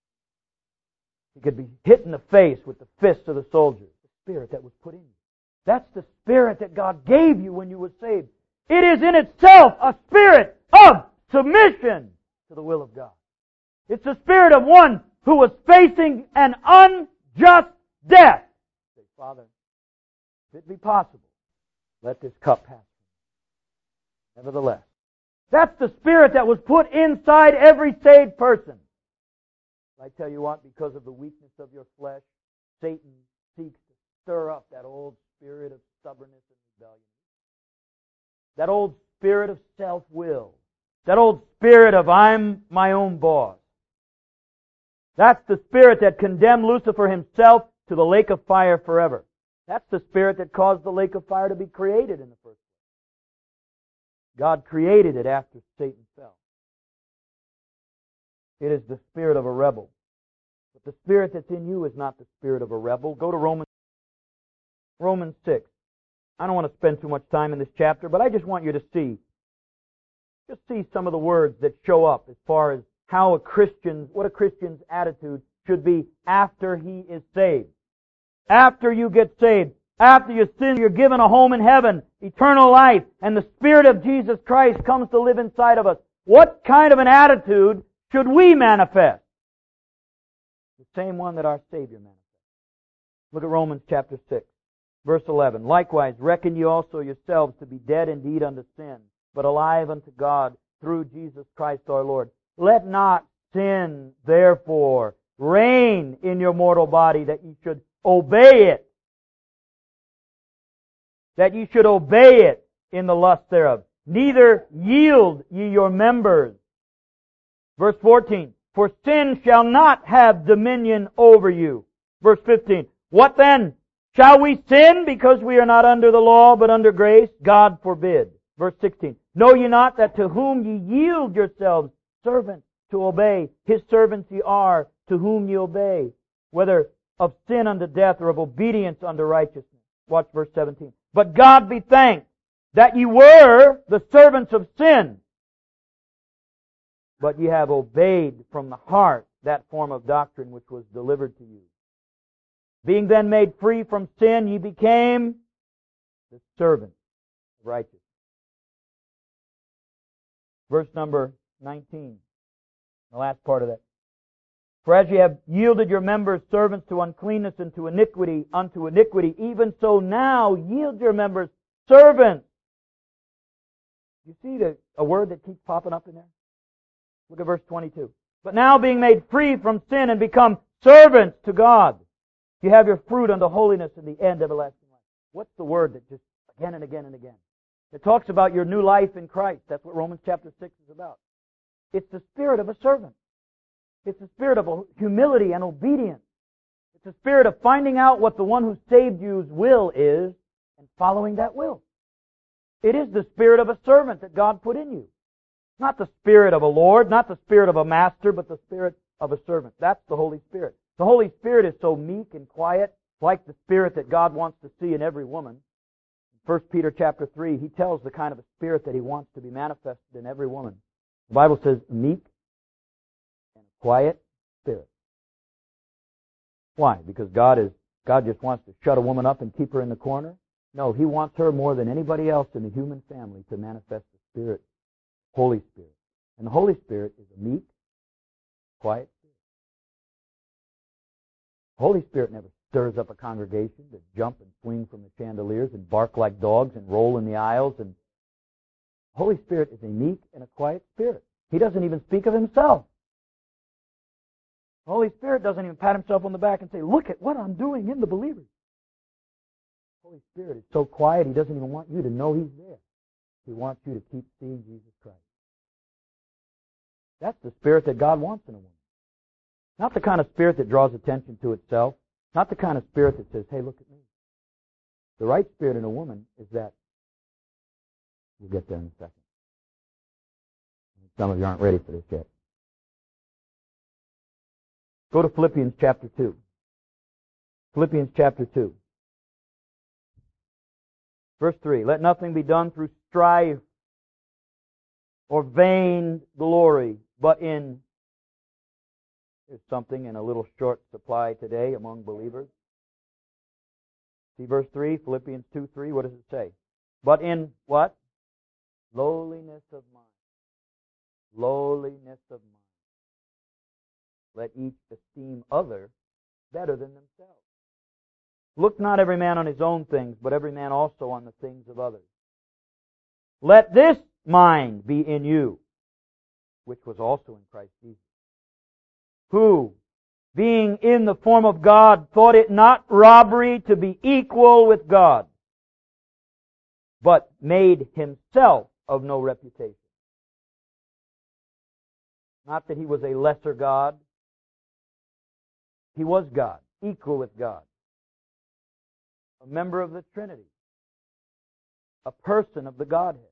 He could be hit in the face with the fists of the soldiers. The spirit that was put in you. That's the spirit that God gave you when you were saved. It is in itself a spirit of submission to the will of God. It's the spirit of one who was facing an unjust death. Say, Father, if it be possible, let this cup pass. Nevertheless, that's the spirit that was put inside every saved person. I tell you what, because of the weakness of your flesh, Satan seeks to stir up that old spirit of stubbornness and rebellion. That old spirit of self-will. That old spirit of I'm my own boss. That's the spirit that condemned Lucifer himself to the lake of fire forever. That's the spirit that caused the lake of fire to be created in the first place. God created it after Satan fell. It is the spirit of a rebel. But the spirit that's in you is not the spirit of a rebel. Go to Romans, Romans six. I don't want to spend too much time in this chapter, but I just want you to see, just see some of the words that show up as far as how a Christian, what a Christian's attitude should be after he is saved. After you get saved, after you sin, you're given a home in heaven, eternal life, and the Spirit of Jesus Christ comes to live inside of us. What kind of an attitude should we manifest? The same one that our Savior manifested. Look at Romans chapter six, verse eleven. Likewise, reckon ye also yourselves to be dead indeed unto sin, but alive unto God through Jesus Christ our Lord. Let not sin, therefore, reign in your mortal body, that ye should obey it. That ye should obey it in the lust thereof. Neither yield ye your members. Verse fourteen. For sin shall not have dominion over you. Verse fifteen. What then? Shall we sin because we are not under the law but under grace? God forbid. Verse sixteen. Know ye not that to whom ye yield yourselves servants to obey, his servants ye are, to whom ye obey, whether of sin unto death or of obedience unto righteousness. Watch verse seventeen. But God be thanked, that ye were the servants of sin, but ye have obeyed from the heart that form of doctrine which was delivered to you. Being then made free from sin, ye became the servants of righteousness. Verse number nineteen, the last part of that. For as ye have yielded your members servants to uncleanness and to iniquity, unto iniquity, even so now yield your members servants. You see the, a word that keeps popping up in there? Look at verse twenty-two. But now being made free from sin and become servants to God, you have your fruit unto holiness and the end everlasting life. What's the word that just again and again and again? It talks about your new life in Christ. That's what Romans chapter six is about. It's the spirit of a servant. It's the spirit of humility and obedience. It's the spirit of finding out what the one who saved you's will is and following that will. It is the spirit of a servant that God put in you. Not the spirit of a Lord, not the spirit of a master, but the spirit of a servant. That's the Holy Spirit. The Holy Spirit is so meek and quiet, like the spirit that God wants to see in every woman. In First Peter chapter three, he tells the kind of a spirit that he wants to be manifested in every woman. The Bible says meek and quiet spirit. Why? Because God is God just wants to shut a woman up and keep her in the corner? No, He wants her more than anybody else in the human family to manifest the Spirit, Holy Spirit. And the Holy Spirit is a meek, quiet spirit. The Holy Spirit never stirs up a congregation to jump and swing from the chandeliers and bark like dogs and roll in the aisles. And the Holy Spirit is a meek and a quiet spirit. He doesn't even speak of Himself. The Holy Spirit doesn't even pat Himself on the back and say, look at what I'm doing in the believers. The Holy Spirit is so quiet, He doesn't even want you to know He's there. He wants you to keep seeing Jesus Christ. That's the spirit that God wants in a woman. Not the kind of spirit that draws attention to itself. Not the kind of spirit that says, hey, look at me. The right spirit in a woman is that. We'll get there in a second. Some of you aren't ready for this yet. Go to Philippians chapter two. Philippians chapter two. Verse three. Let nothing be done through strife or vain glory, but in, there's something in a little short supply today among believers. See verse three, Philippians two three, what does it say? But in what? Lowliness of mind. Lowliness of mind. Let each esteem other better than themselves. Look not every man on his own things, but every man also on the things of others. Let this mind be in you, which was also in Christ Jesus, who, being in the form of God, thought it not robbery to be equal with God, but made Himself of no reputation. Not that He was a lesser God. He was God, equal with God. A member of the Trinity. A person of the Godhead.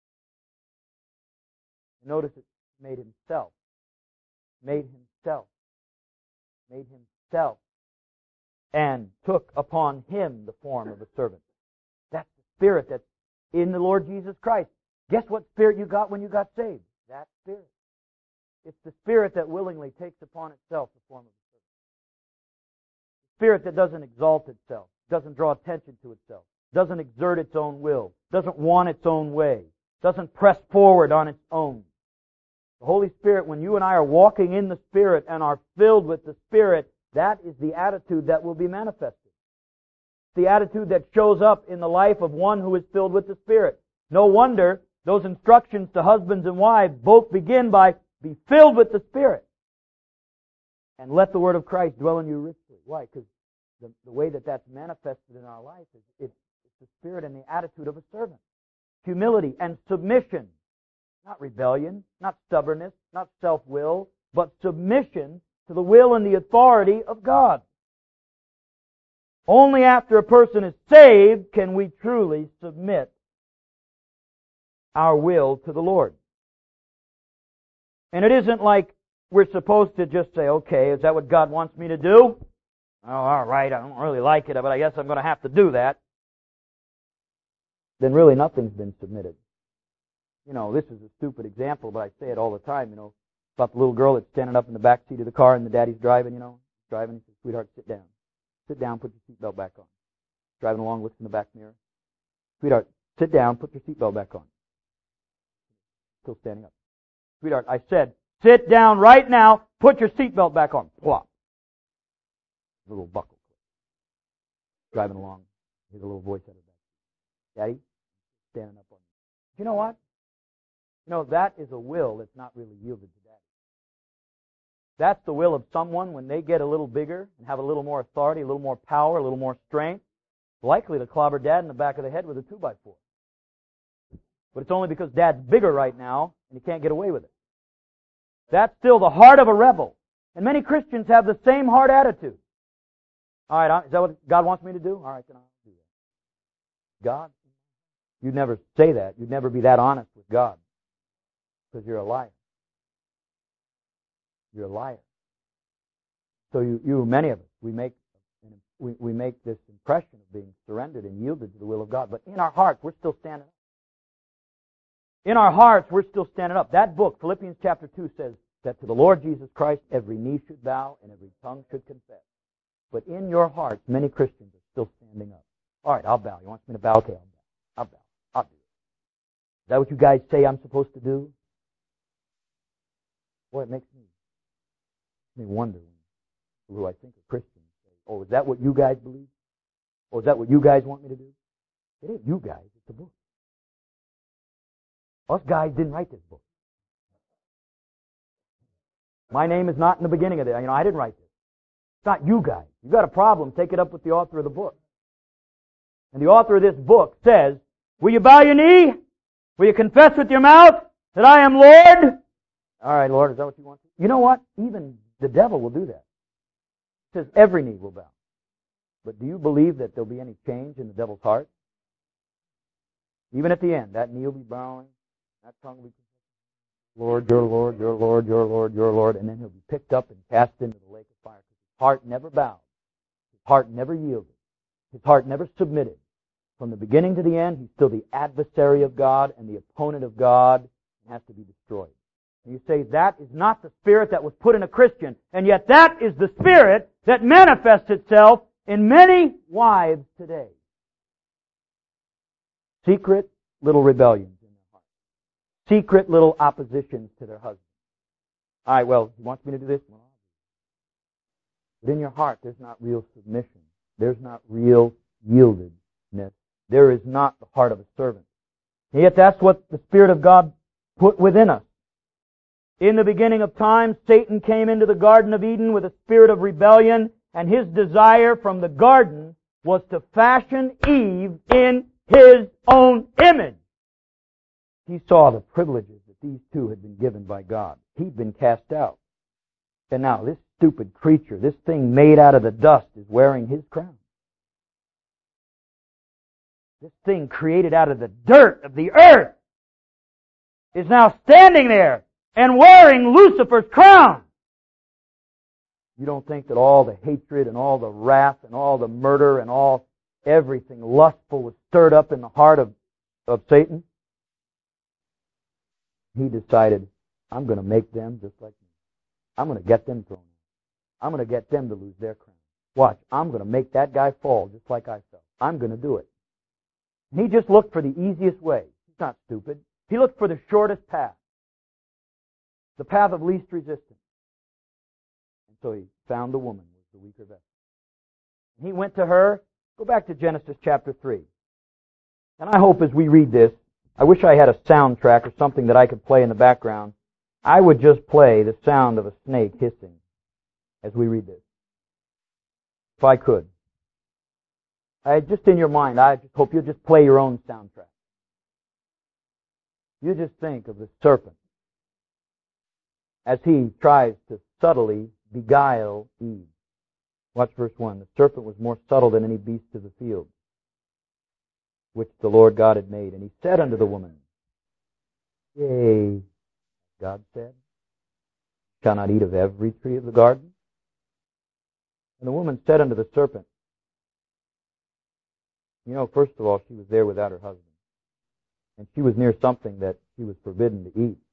Notice it made Himself. Made Himself. Made Himself. And took upon Him the form of a servant. That's the Spirit that's in the Lord Jesus Christ. Guess what Spirit you got when you got saved? That Spirit. It's the Spirit that willingly takes upon itself the form of a servant. The Spirit that doesn't exalt itself, doesn't draw attention to itself, doesn't exert its own will, doesn't want its own way, doesn't press forward on its own. The Holy Spirit, when you and I are walking in the Spirit and are filled with the Spirit, that is the attitude that will be manifested. The attitude that shows up in the life of one who is filled with the Spirit. No wonder those instructions to husbands and wives both begin by be filled with the Spirit. And let the Word of Christ dwell in you richly. Why? Because the, the way that that's manifested in our life is it's, it's the Spirit and the attitude of a servant. Humility and submission. Not rebellion, not stubbornness, not self-will, but submission to the will and the authority of God. Only after a person is saved can we truly submit our will to the Lord. And it isn't like we're supposed to just say, okay, is that what God wants me to do? Oh, all right, I don't really like it, but I guess I'm going to have to do that. then really nothing's been submitted. You know, this is a stupid example, but I say it all the time, you know, about the little girl that's standing up in the back seat of the car and the daddy's driving, you know, driving. He says, sweetheart, sit down. Sit down, put your seatbelt back on. Driving along, looks in the back mirror. Sweetheart, sit down, put your seatbelt back on. Still standing up. Sweetheart, I said, sit down right now, put your seatbelt back on. Plop. A little buckle. Driving along, here's a little voice out of the back. Daddy, standing up on you. You know what? You know, that is a will that's not really yielded to daddy. That's the will of someone when they get a little bigger and have a little more authority, a little more power, a little more strength, likely to clobber dad in the back of the head with a two by four. But it's only because dad's bigger right now and he can't get away with it. That's still the heart of a rebel. And many Christians have the same heart attitude. All right, is that what God wants me to do? All right, then I'll do that. God? You'd never say that. You'd never be that honest with God. Because you're a liar. You're a liar. So you, you many of us, we make we, we make this impression of being surrendered and yielded to the will of God. But in our hearts, we're still standing up. In our hearts, we're still standing up. That book, Philippians chapter two, says that to the Lord Jesus Christ, every knee should bow and every tongue should confess. But in your hearts, many Christians are still standing up. All right, I'll bow. You want me to bow? Okay, I'll bow. I'll bow. I'll do it. Is that what you guys say I'm supposed to do? Boy, it makes me, makes me wonder who I think are Christians. Oh, is that what you guys believe? Or is that what you guys want me to do? It ain't you guys. It's the book. Us guys didn't write this book. My name is not in the beginning of it. You know, I didn't write this. It's not you guys. You got a problem, take it up with the author of the book. And the author of this book says, will you bow your knee? Will you confess with your mouth that I am Lord? All right, Lord, is that what you want? You know what? Even the devil will do that. It says every knee will bow. But do you believe that there'll be any change in the devil's heart? Even at the end, that knee will be bowing, that tongue will be Lord, your Lord, your Lord, your Lord, your Lord, and then he'll be picked up and cast into the lake of fire. His heart never bowed. His heart never yielded. His heart never submitted. From the beginning to the end, he's still the adversary of God and the opponent of God and has to be destroyed. And you say, that is not the spirit that was put in a Christian, and yet that is the spirit that manifests itself in many wives today. Secret little rebellions in their heart. Secret little oppositions to their husband. All right, well, he wants me to do this. But in your heart, there's not real submission. There's not real yieldedness. There is not the heart of a servant. And yet that's what the Spirit of God put within us. In the beginning of time, Satan came into the Garden of Eden with a spirit of rebellion, and his desire from the garden was to fashion Eve in his own image. He saw the privileges that these two had been given by God. He'd been cast out. And now this stupid creature, this thing made out of the dust, is wearing his crown. This thing created out of the dirt of the earth is now standing there and wearing Lucifer's crown. You don't think that all the hatred and all the wrath and all the murder and all everything lustful was stirred up in the heart of, of Satan? He decided, I'm going to make them just like me. I'm going to get them thrown out. I'm going to get them to lose their crown. Watch, I'm going to make that guy fall just like I fell. I'm going to do it. And he just looked for the easiest way. He's not stupid. He looked for the shortest path. The path of least resistance. And so he found the woman was the weaker vessel. And he went to her. Go back to Genesis chapter three. And I hope as we read this, I wish I had a soundtrack or something that I could play in the background. I would just play the sound of a snake hissing as we read this. If I could. I just in your mind, I just hope you'll just play your own soundtrack. You just think of the serpent as he tries to subtly beguile Eve. Watch verse one. The serpent was more subtle than any beast of the field, which the Lord God had made. And he said unto the woman, Yea, God said, shall not eat of every tree of the garden? And the woman said unto the serpent, you know, first of all, she was there without her husband. and she was near something that she was forbidden to eat.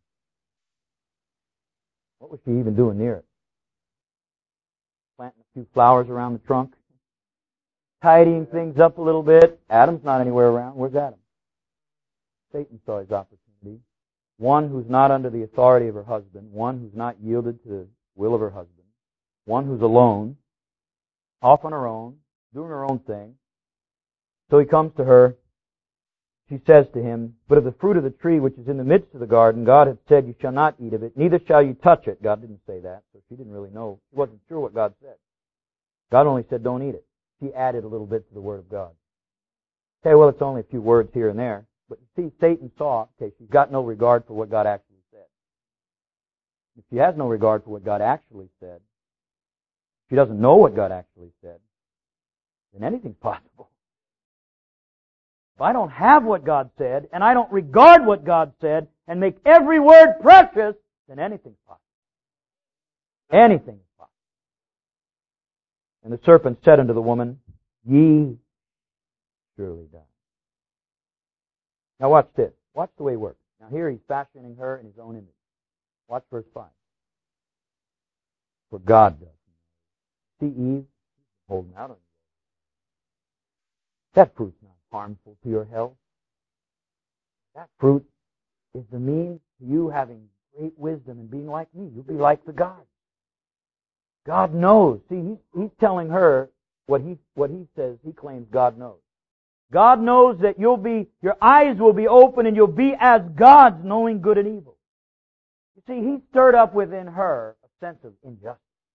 What was she even doing near it? Planting a few flowers around the trunk? Tidying things up a little bit? Adam's not anywhere around. Where's Adam? Satan saw his opportunity. One who's not under the authority of her husband, one who's not yielded to the will of her husband, one who's alone, off on her own, doing her own thing. So he comes to her. She says to him, "But of the fruit of the tree which is in the midst of the garden, God hath said, you shall not eat of it, neither shall you touch it." God didn't say that, so she didn't really know. She wasn't sure what God said. God only said, don't eat it. She added a little bit to the Word of God. Okay, well, it's only a few words here and there. But you see, Satan saw, okay, she's got no regard for what God actually said. If she has no regard for what God actually said, she doesn't know what God actually said, then anything's possible. If I don't have what God said, and I don't regard what God said, and make every word precious, then anything's possible. Anything is possible. And the serpent said unto the woman, ye surely die. Now watch this. Watch the way he works. Now here he's fashioning her in his own image. Watch verse five. For God does. See Eve holding out on you. That fruit's not harmful to your health. That fruit is the means to you having great wisdom and being like me. You'll be like the God. God knows. See, he's, he's telling her what he, what he says he claims God knows. God knows that you'll be, your eyes will be open and you'll be as gods, knowing good and evil. You see, he stirred up within her a sense of injustice.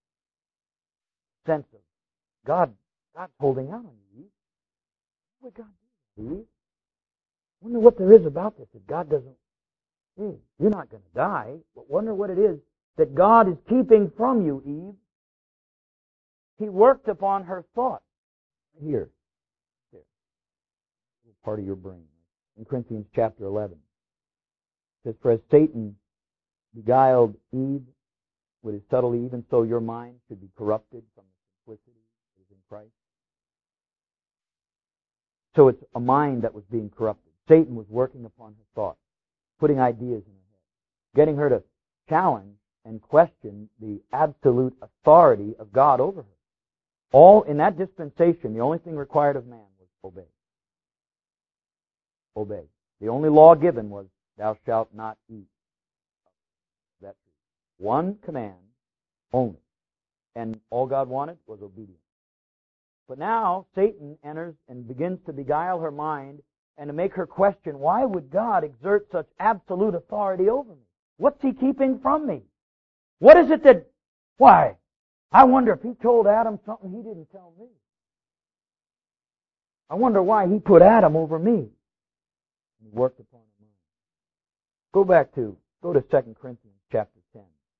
A sense of God, God's holding out on you. What would God do? Eve? Wonder what there is about this that God doesn't. Hey, you're not going to die, but wonder what it is that God is keeping from you, Eve. He worked upon her thought. Here. Here. Part of your brain. In Corinthians chapter eleven. It says, for as Satan beguiled Eve with his subtlety, even so your mind should be corrupted from the simplicity that is in Christ. So it's a mind that was being corrupted. Satan was working upon her thought, putting ideas in her head, getting her to challenge and question the absolute authority of God over her. All in that dispensation, the only thing required of man was obey. Obey. The only law given was, thou shalt not eat. That's one command only. And all God wanted was obedience. But now Satan enters and begins to beguile her mind and to make her question, why would God exert such absolute authority over me? What's he keeping from me? What is it that, why? I wonder if he told Adam something he didn't tell me. I wonder why he put Adam over me. He worked upon her mind. Go back to, go to Second Corinthians chapter ten.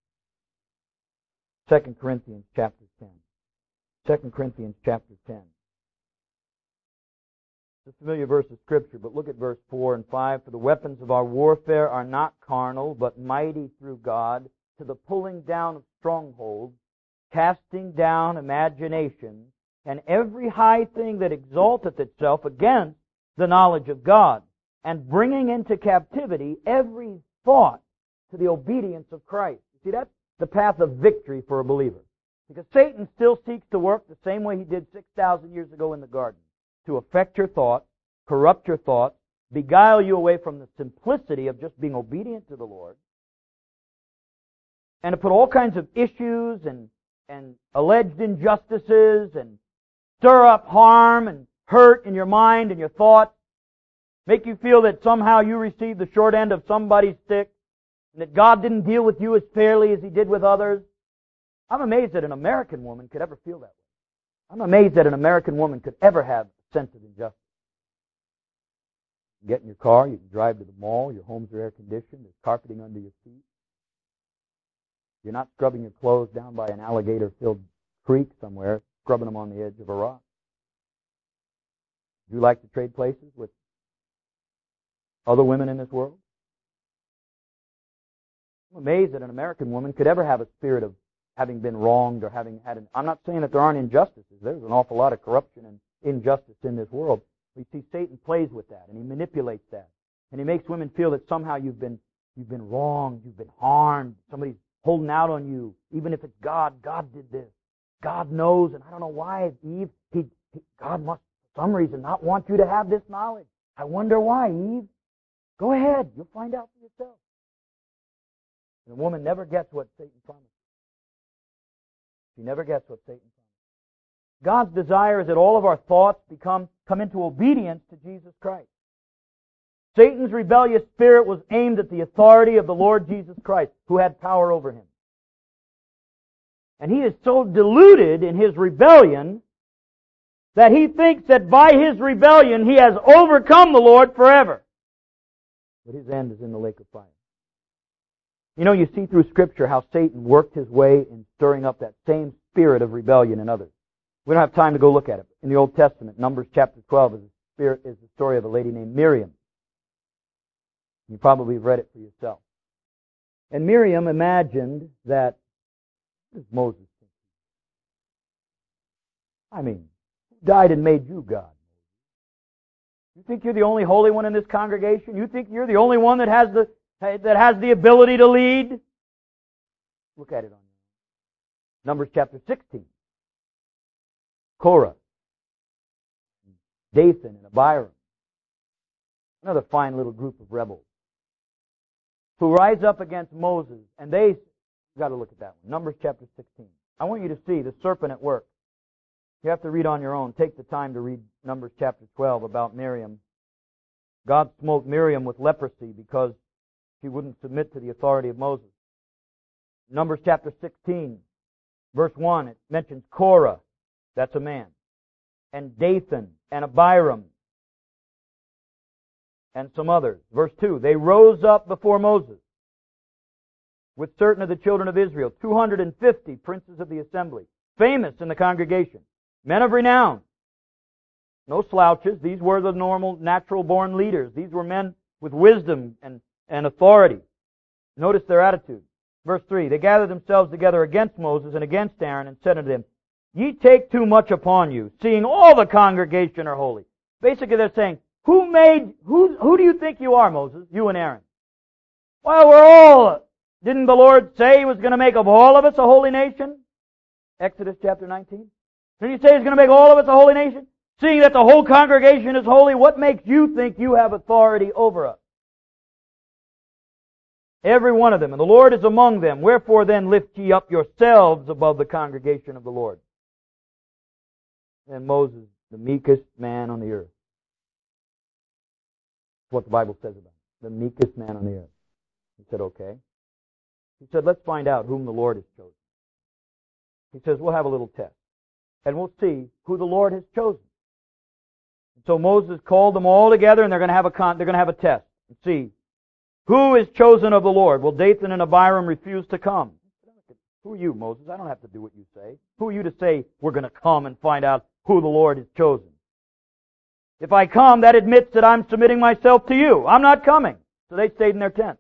Second Corinthians chapter ten. Second Corinthians chapter ten. It's a familiar verse of Scripture, but look at verse four and five. For the weapons of our warfare are not carnal, but mighty through God, to the pulling down of strongholds, casting down imaginations, and every high thing that exalteth itself against the knowledge of God, and bringing into captivity every thought to the obedience of Christ. You see, that's the path of victory for a believer. Because Satan still seeks to work the same way he did six thousand years ago in the garden, to affect your thoughts, corrupt your thoughts, beguile you away from the simplicity of just being obedient to the Lord, and to put all kinds of issues and, and alleged injustices and stir up harm and hurt in your mind and your thoughts, make you feel that somehow you received the short end of somebody's stick, and that God didn't deal with you as fairly as He did with others. I'm amazed that an American woman could ever feel that way. I'm amazed that an American woman could ever have a sense of injustice. You get in your car, you can drive to the mall, your homes are air-conditioned, there's carpeting under your feet. You're not scrubbing your clothes down by an alligator-filled creek somewhere, scrubbing them on the edge of a rock. Do you like to trade places with other women in this world? I'm amazed that an American woman could ever have a spirit of having been wronged or having had an... I'm not saying that there aren't injustices. There's an awful lot of corruption and injustice in this world. We see Satan plays with that and he manipulates that. And he makes women feel that somehow you've been you've been wronged, you've been harmed, somebody's holding out on you. Even if it's God, God did this. God knows, and I don't know why, Eve, he, he, God must, for some reason, not want you to have this knowledge. I wonder why, Eve. Go ahead, you'll find out for yourself. And the woman never gets what Satan promised. She never gets what Satan promised. God's desire is that all of our thoughts become come into obedience to Jesus Christ. Satan's rebellious spirit was aimed at the authority of the Lord Jesus Christ, who had power over him. And he is so deluded in his rebellion that he thinks that by his rebellion he has overcome the Lord forever. But his end is in the lake of fire. You know, you see through Scripture how Satan worked his way in stirring up that same spirit of rebellion in others. We don't have time to go look at it. In the Old Testament, Numbers chapter twelve is the, spirit, is the story of a lady named Miriam. You probably have read it for yourself. And Miriam imagined that, what does Moses think? I mean, who died and made you God? You think you're the only holy one in this congregation? You think you're the only one that has the that has the ability to lead? Look at it on Numbers chapter sixteen. Korah, Dathan, and Abiram. Another fine little group of rebels who rise up against Moses, and they, you've got to look at that one. Numbers chapter sixteen. I want you to see the serpent at work. You have to read on your own. Take the time to read Numbers chapter twelve about Miriam. God smote Miriam with leprosy because she wouldn't submit to the authority of Moses. Numbers chapter sixteen, verse one, it mentions Korah, that's a man, and Dathan, and Abiram, and some others. Verse two, they rose up before Moses with certain of the children of Israel, two hundred fifty princes of the assembly, famous in the congregation, men of renown. No slouches. These were the normal, natural-born leaders. These were men with wisdom and, and authority. Notice their attitude. Verse three, they gathered themselves together against Moses and against Aaron and said unto them, Ye take too much upon you, seeing all the congregation are holy. Basically, they're saying, Who made, who, who do you think you are, Moses? You and Aaron. Well, we're all, didn't the Lord say He was going to make of all of us a holy nation? Exodus chapter nineteen. Didn't He say He's going to make all of us a holy nation? Seeing that the whole congregation is holy, what makes you think you have authority over us? Every one of them, and the Lord is among them. Wherefore then lift ye up yourselves above the congregation of the Lord. And Moses, the meekest man on the earth. That's what the Bible says about him. The meekest man on the earth. He said, okay. He said, let's find out whom the Lord has chosen. He says, we'll have a little test. And we'll see who the Lord has chosen. And so Moses called them all together, and they're going to have a con- they're going to have a test and see who is chosen of the Lord. Well, Dathan and Abiram refused to come. Who are you, Moses? I don't have to do what you say. Who are you to say we're going to come and find out who the Lord has chosen? If I come, that admits that I'm submitting myself to you. I'm not coming. So they stayed in their tent.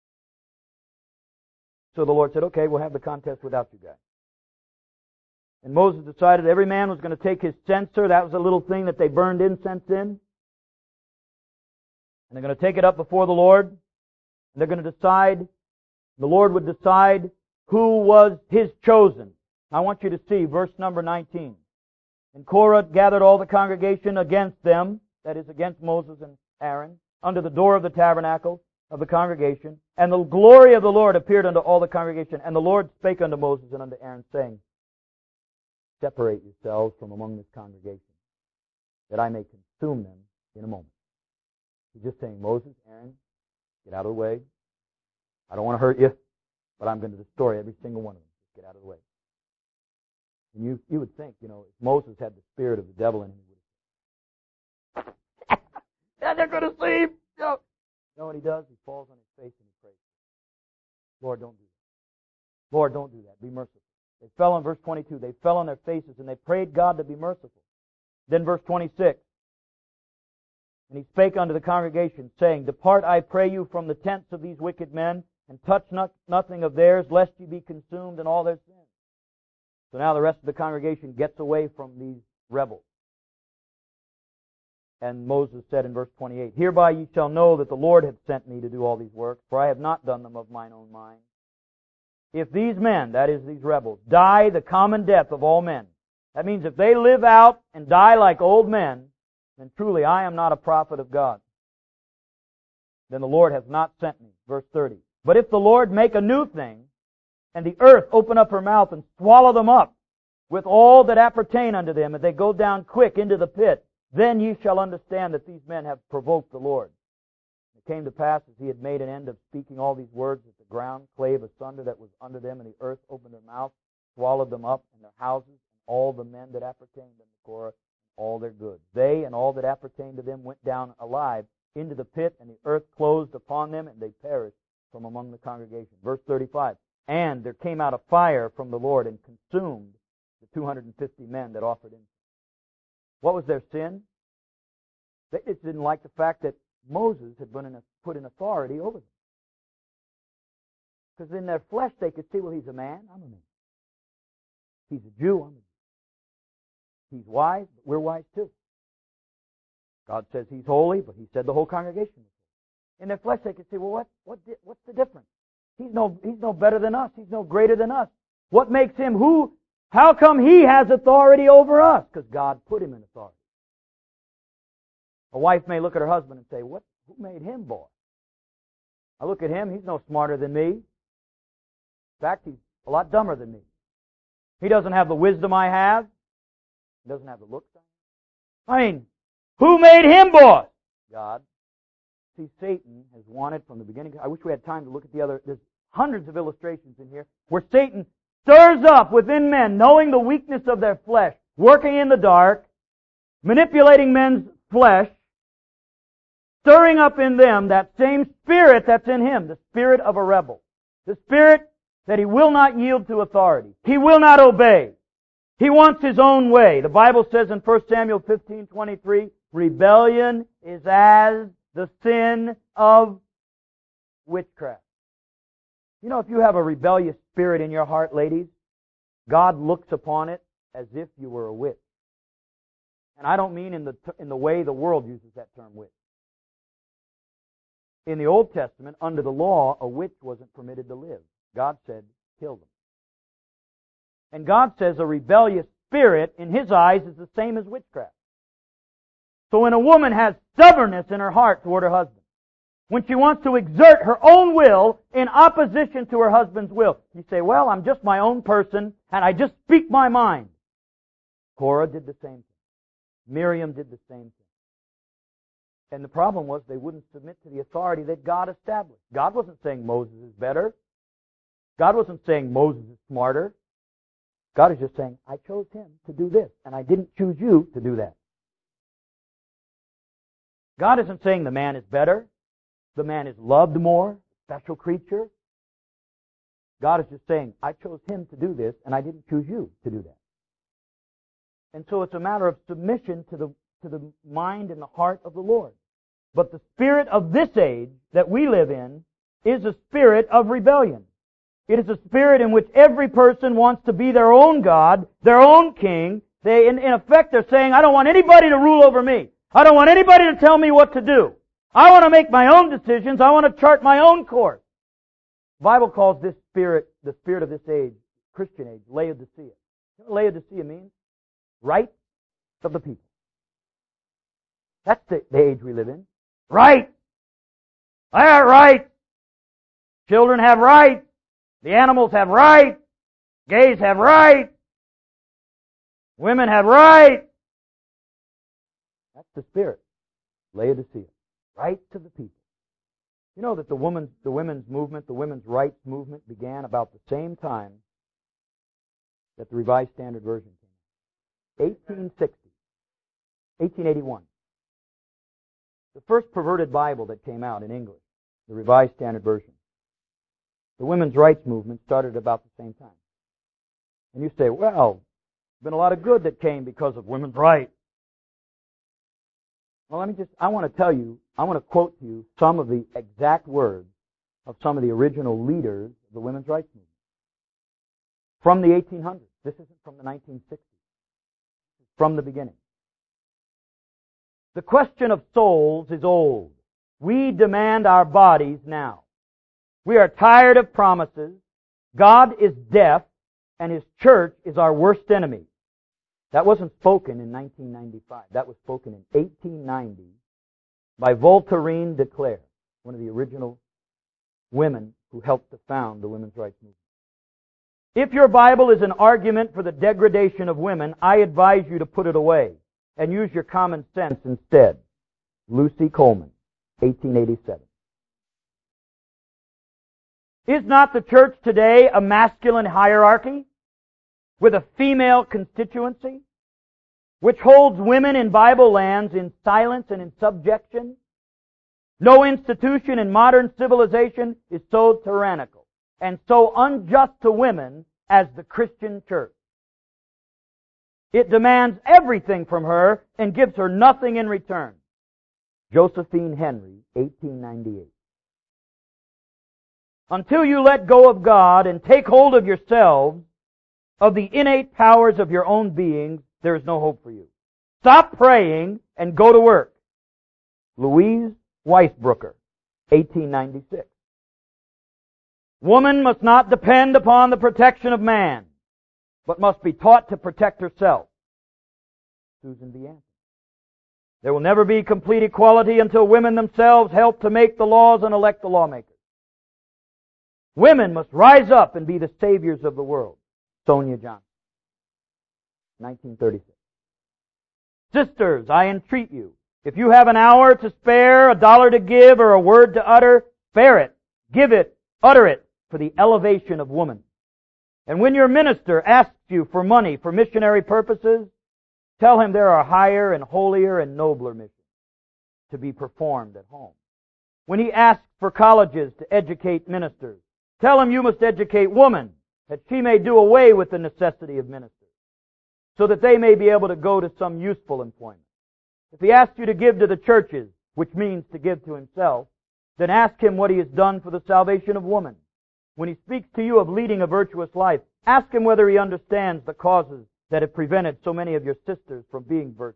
So the Lord said, okay, we'll have the contest without you guys. And Moses decided every man was going to take his censer. That was a little thing that they burned incense in. And they're going to take it up before the Lord. And they're going to decide, the Lord would decide who was His chosen. I want you to see verse number nineteen. And Korah gathered all the congregation against them, that is, against Moses and Aaron, under the door of the tabernacle of the congregation. And the glory of the Lord appeared unto all the congregation. And the Lord spake unto Moses and unto Aaron, saying, Separate yourselves from among this congregation, that I may consume them in a moment. He's just saying, Moses, Aaron, get out of the way. I don't want to hurt you, but I'm going to destroy every single one of them. Just get out of the way. And you you would think, you know, if Moses had the spirit of the devil in him, he would have said, they're going to see him. No. You know what he does? He falls on his face and he prays. Lord, don't do that. Lord, don't do that. Be merciful. They fell on verse twenty-two. They fell on their faces and they prayed God to be merciful. Then verse twenty-six. And he spake unto the congregation, saying, Depart, I pray you, from the tents of these wicked men, and touch not, nothing of theirs, lest ye be consumed in all their sins. So now the rest of the congregation gets away from these rebels. And Moses said in verse twenty-eight, Hereby ye shall know that the Lord hath sent me to do all these works, for I have not done them of mine own mind. If these men, that is these rebels, die the common death of all men, that means if they live out and die like old men, then truly I am not a prophet of God. Then the Lord hath not sent me. Verse thirty. But if the Lord make a new thing, and the earth open up her mouth and swallow them up, with all that appertain unto them, and they go down quick into the pit, then ye shall understand that these men have provoked the Lord. It came to pass, as he had made an end of speaking all these words, that the ground clave asunder that was under them, and the earth opened her mouth, swallowed them up, and their houses, and all the men that appertained unto Korah, all their goods. They and all that appertained to them went down alive into the pit, and the earth closed upon them, and they perished from among the congregation. Verse thirty-five. And there came out a fire from the Lord and consumed the two hundred fifty men that offered incense. What was their sin? They just didn't like the fact that Moses had been in a, put in authority over them. Because in their flesh they could see, well, he's a man, I'm a man. He's a Jew, I'm a Jew. He's wise, but we're wise too. God says he's holy, but he said the whole congregation is holy. In their flesh they could say, well, what, what, what's the difference? He's no, he's no better than us. He's no greater than us. What makes him who? How come he has authority over us? Because God put him in authority. A wife may look at her husband and say, what, who made him boss? I look at him, he's no smarter than me. In fact, he's a lot dumber than me. He doesn't have the wisdom I have. He doesn't have the looks I have. I mean, who made him boss? God. See, Satan has wanted from the beginning. I wish we had time to look at the other. There's hundreds of illustrations in here where Satan stirs up within men, knowing the weakness of their flesh, working in the dark, manipulating men's flesh, stirring up in them that same spirit that's in him, the spirit of a rebel, the spirit that he will not yield to authority. He will not obey. He wants his own way. The Bible says in First Samuel fifteen twenty-three, rebellion is as the sin of witchcraft. You know, if you have a rebellious spirit in your heart, ladies, God looks upon it as if you were a witch. And I don't mean in the in the way the world uses that term witch. In the Old Testament, under the law, a witch wasn't permitted to live. God said, kill them. And God says a rebellious spirit, in His eyes, is the same as witchcraft. So when a woman has stubbornness in her heart toward her husband, when she wants to exert her own will in opposition to her husband's will, you say, well, I'm just my own person, and I just speak my mind. Korah did the same thing. Miriam did the same thing. And the problem was they wouldn't submit to the authority that God established. God wasn't saying Moses is better. God wasn't saying Moses is smarter. God is just saying, I chose him to do this, and I didn't choose you to do that. God isn't saying the man is better, the man is loved more, special creature. God is just saying, I chose him to do this, and I didn't choose you to do that. And so it's a matter of submission to the to the mind and the heart of the Lord. But the spirit of this age that we live in is a spirit of rebellion. It is a spirit in which every person wants to be their own God, their own king. They, in, in effect, they're saying, I don't want anybody to rule over me. I don't want anybody to tell me what to do. I want to make my own decisions. I want to chart my own course. The Bible calls this spirit, the spirit of this age, Christian age, Laodicea. You know what Laodicea means? Rights of the people. That's the, the age we live in. Right. I have rights. Children have rights. The animals have rights. Gays have rights. Women have rights. That's the spirit. Laodicea. Rights of the people. You know that the women's, the women's movement, the women's rights movement began about the same time that the Revised Standard Version came out. eighteen sixty. eighteen eighty-one. The first perverted Bible that came out in English, the Revised Standard Version. The women's rights movement started about the same time. And you say, well, there's been a lot of good that came because of women's rights. Well, let me just, I want to tell you, I want to quote to you some of the exact words of some of the original leaders of the women's rights movement. From the eighteen hundreds. This isn't from the nineteen sixties. This is from the beginning. The question of souls is old. We demand our bodies now. We are tired of promises. God is deaf, and His church is our worst enemy. That wasn't spoken in nineteen ninety-five. That was spoken in eighteen ninety by Voltairine de Cleyre, one of the original women who helped to found the women's rights movement. If your Bible is an argument for the degradation of women, I advise you to put it away and use your common sense instead. Lucy Coleman, eighteen eighty-seven. Is not the church today a masculine hierarchy with a female constituency which holds women in Bible lands in silence and in subjection? No institution in modern civilization is so tyrannical and so unjust to women as the Christian church. It demands everything from her and gives her nothing in return. Josephine Henry, eighteen ninety-eight. Until you let go of God and take hold of yourselves, of the innate powers of your own beings, there is no hope for you. Stop praying and go to work. Louise Weisbrooker, eighteen ninety-six. Woman must not depend upon the protection of man, but must be taught to protect herself. Susan B. Anthony. There will never be complete equality until women themselves help to make the laws and elect the lawmakers. Women must rise up and be the saviors of the world. Sonia Johnson, nineteen thirty-six. Sisters, I entreat you, if you have an hour to spare, a dollar to give, or a word to utter, spare it, give it, utter it, for the elevation of woman. And when your minister asks you for money for missionary purposes, tell him there are higher and holier and nobler missions to be performed at home. When he asks for colleges to educate ministers, tell him you must educate woman, that she may do away with the necessity of ministers, so that they may be able to go to some useful employment. If he asks you to give to the churches, which means to give to himself, then ask him what he has done for the salvation of woman. When he speaks to you of leading a virtuous life, ask him whether he understands the causes that have prevented so many of your sisters from being virtuous.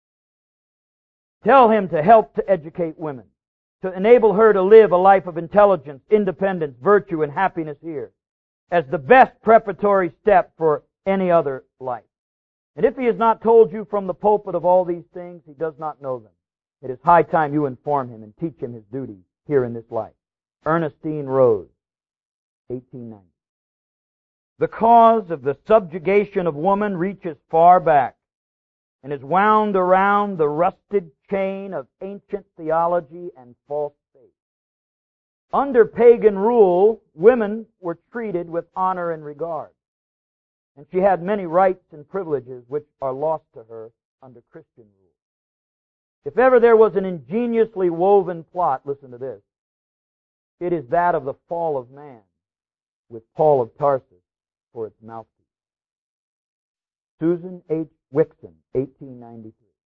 Tell him to help to educate women, to enable her to live a life of intelligence, independence, virtue, and happiness here, as the best preparatory step for any other life. And if he has not told you from the pulpit of all these things, he does not know them. It is high time you inform him and teach him his duties here in this life. Ernestine Rose, eighteen ninety. The cause of the subjugation of woman reaches far back and is wound around the rusted chain of ancient theology and false faith. Under pagan rule, women were treated with honor and regard, and she had many rights and privileges which are lost to her under Christian rule. If ever there was an ingeniously woven plot, listen to this, it is that of the fall of man, with Paul of Tarsus for its mouthpiece. Susan H. Wixson, eighteen ninety-three.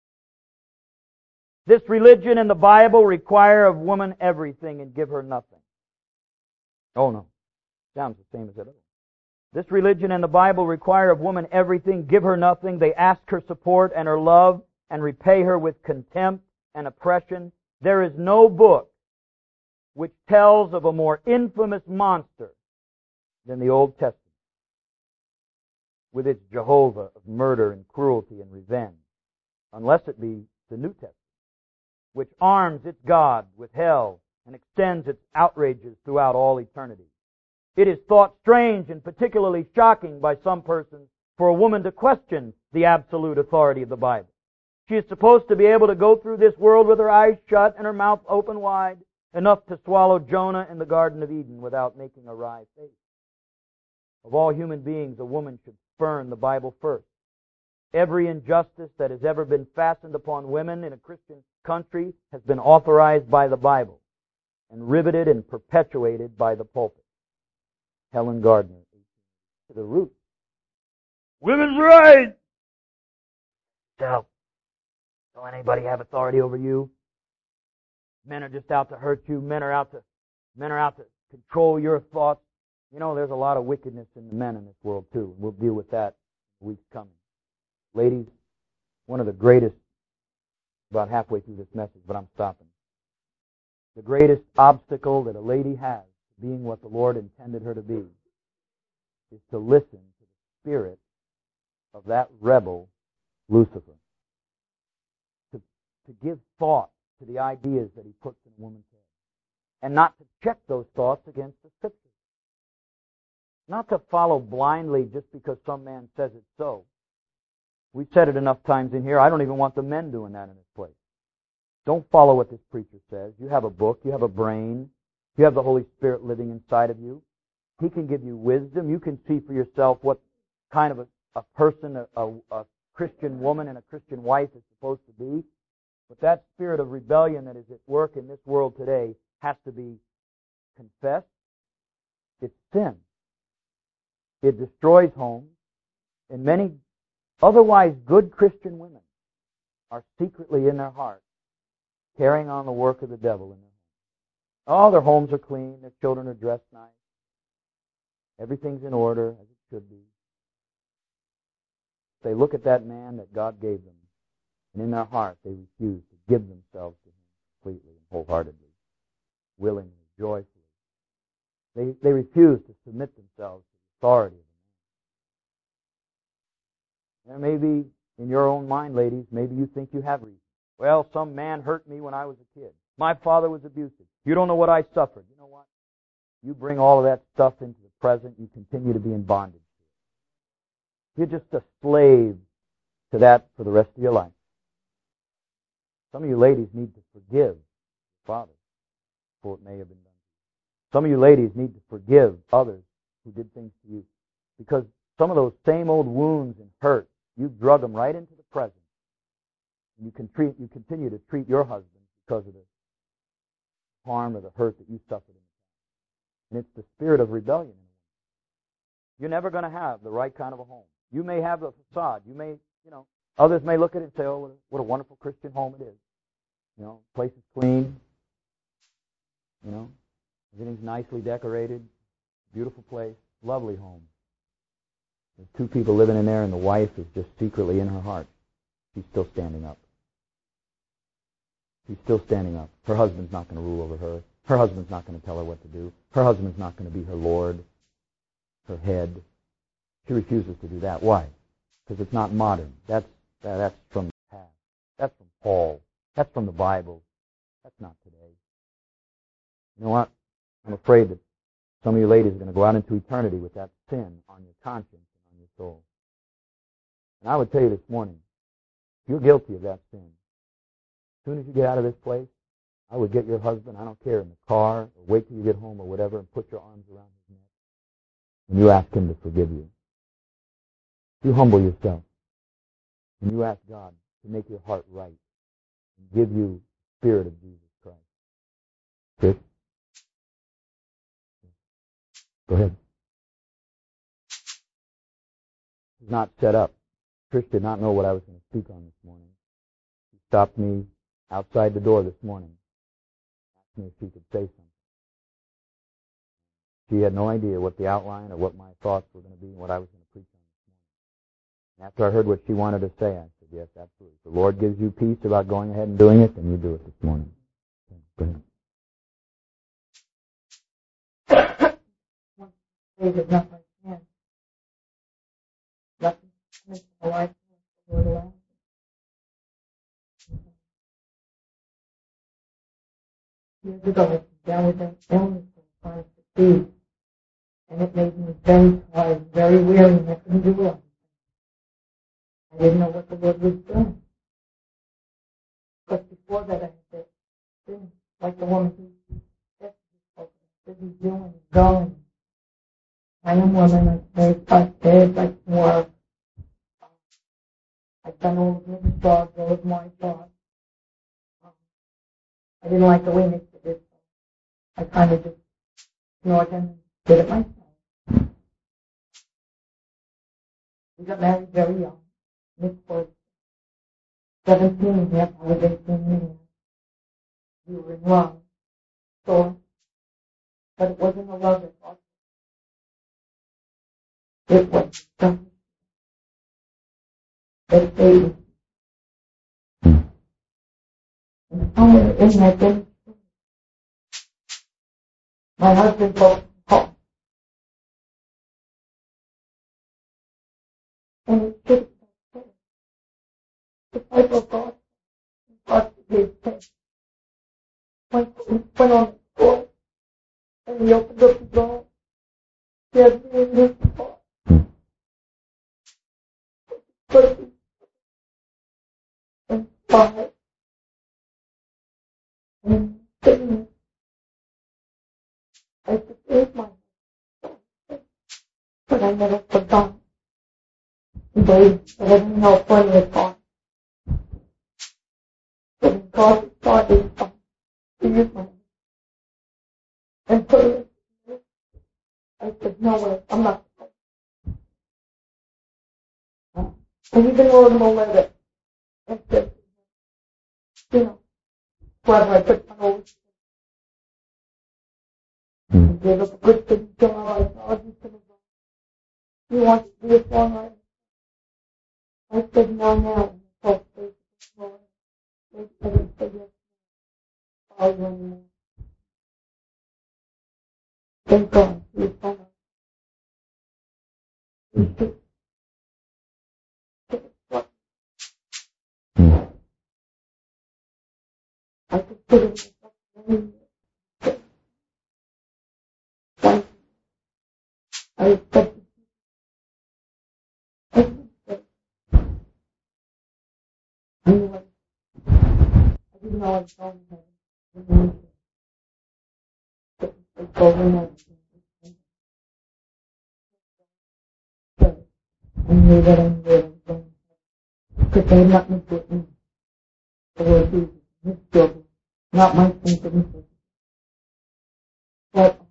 This religion and the Bible require of woman everything and give her nothing. Oh no, sounds the same as that other. This religion and the Bible require of woman everything, give her nothing. They ask her support and her love and repay her with contempt and oppression. There is no book which tells of a more infamous monster than the Old Testament, with its Jehovah of murder and cruelty and revenge, unless it be the New Testament, which arms its God with hell and extends its outrages throughout all eternity. It is thought strange and particularly shocking by some persons for a woman to question the absolute authority of the Bible. She is supposed to be able to go through this world with her eyes shut and her mouth open wide, enough to swallow Jonah in the Garden of Eden without making a wry face. Of all human beings, a woman should spurn the Bible first. Every injustice that has ever been fastened upon women in a Christian country has been authorized by the Bible and riveted and perpetuated by the pulpit. Helen Gardner, to the root. Women's rights! So, don't anybody have authority over you? Men are just out to hurt you. Men are out to, men are out to control your thoughts. You know, there's a lot of wickedness in the men in this world too. We'll deal with that in the weeks coming. Ladies, one of the greatest about halfway through this message, but I'm stopping. The greatest obstacle that a lady has to being what the Lord intended her to be is to listen to the spirit of that rebel, Lucifer. To, to give thought to the ideas that he puts in a woman's head. And not to check those thoughts against the Scriptures. Not to follow blindly just because some man says it's so. We've said it enough times in here. I don't even want the men doing that in this place. Don't follow what this preacher says. You have a book. You have a brain. You have the Holy Spirit living inside of you. He can give you wisdom. You can see for yourself what kind of a, a person, a, a, a Christian woman and a Christian wife is supposed to be. But that spirit of rebellion that is at work in this world today has to be confessed. It's sin. It destroys homes. And many otherwise good Christian women are secretly in their hearts carrying on the work of the devil in their homes. Oh, their homes are clean. Their children are dressed nice. Everything's in order as it should be. They look at that man that God gave them, and in their heart they refuse to give themselves to him completely and wholeheartedly, willingly, joyfully. They, they refuse to submit themselves to the authority of the man. There may be, in your own mind, ladies, maybe you think you have reason. Well, some man hurt me when I was a kid. My father was abusive. You don't know what I suffered. You know what? You bring all of that stuff into the present, you continue to be in bondage. You're just a slave to that for the rest of your life. Some of you ladies need to forgive your father for what may have been done. Some of you ladies need to forgive others who did things to you. Because some of those same old wounds and hurts, you've drug them right into the present. And you can treat, you continue to treat your husband because of the harm or the hurt that you suffered in the past. And it's the spirit of rebellion. You're never going to have the right kind of a home. You may have a facade. You may, you know, others may look at it and say, oh, what a, what a wonderful Christian home it is. You know, place is clean. You know, everything's nicely decorated. Beautiful place. Lovely home. There's two people living in there, and the wife is just secretly in her heart. She's still standing up. She's still standing up. Her husband's not going to rule over her. Her husband's not going to tell her what to do. Her husband's not going to be her Lord, her head. She refuses to do that. Why? Because it's not modern. That's that, that's from the past. That's from Paul. That's from the Bible. That's not today. You know what? I'm afraid that some of you ladies are going to go out into eternity with that sin on your conscience and on your soul. And I would tell you this morning, you're guilty of that sin. As soon as you get out of this place, I would get your husband, I don't care, in the car, or wait till you get home or whatever, and put your arms around his neck. And you ask him to forgive you. You humble yourself. And you ask God to make your heart right and give you the Spirit of Jesus Christ. Good? Go ahead. This is not set up. Trish did not know what I was going to speak on this morning. She stopped me outside the door this morning. Asked me if she could say something. She had no idea what the outline or what my thoughts were going to be and what I was going to preach on this morning. And after I heard what she wanted to say, I said, yes, absolutely. If the Lord gives you peace about going ahead and doing it, then you do it this morning. Okay, go ahead. David, not my hand. Nothing comes to my life, the Lord allows it. Years ago, I was down with an illness and trying to succeed. And it made me very tired, very weary, and I couldn't do anything. I didn't know what the Lord was doing. But before that, I had been like the woman who spoke, busy doing and going. I am woman, I saved, I saved, I work. I've done all of Missus Dog, all of my thoughts. Um, I didn't like the way Mister did, so I kind of just ignored him and did it myself. We got married very young. Nick was seventeen, yep, I was eighteen. We were in love, so, but it wasn't a love at all. It was something that stayed. And somewhere in that demonstration, my husband told me home. And it should have been the type of God God gave him. When he went on the floor and he opened up his arms, he had me in his heart. Perfect. And five. And sitting I forgave my but I never forgot the days that I didn't know when it was gone. But when God started to use my and put it in, I said, no way, I'm not. And even wrote him a letter and said, you know, whoever I put my over. And gave up a good thing to my life. God, he's going to go. He wants to be a songwriter. I said, no, now. So, Lord, I didn't say yes. All you anymore. Thank God. He's going to. He's just. I could put it in the Thank you. I expect I anyway, I didn't know I was going to heaven. I go in and I knew that I knew I was going to heaven. Because I had nothing to do with the Lord Jesus, His children, not my sins and mistakes. But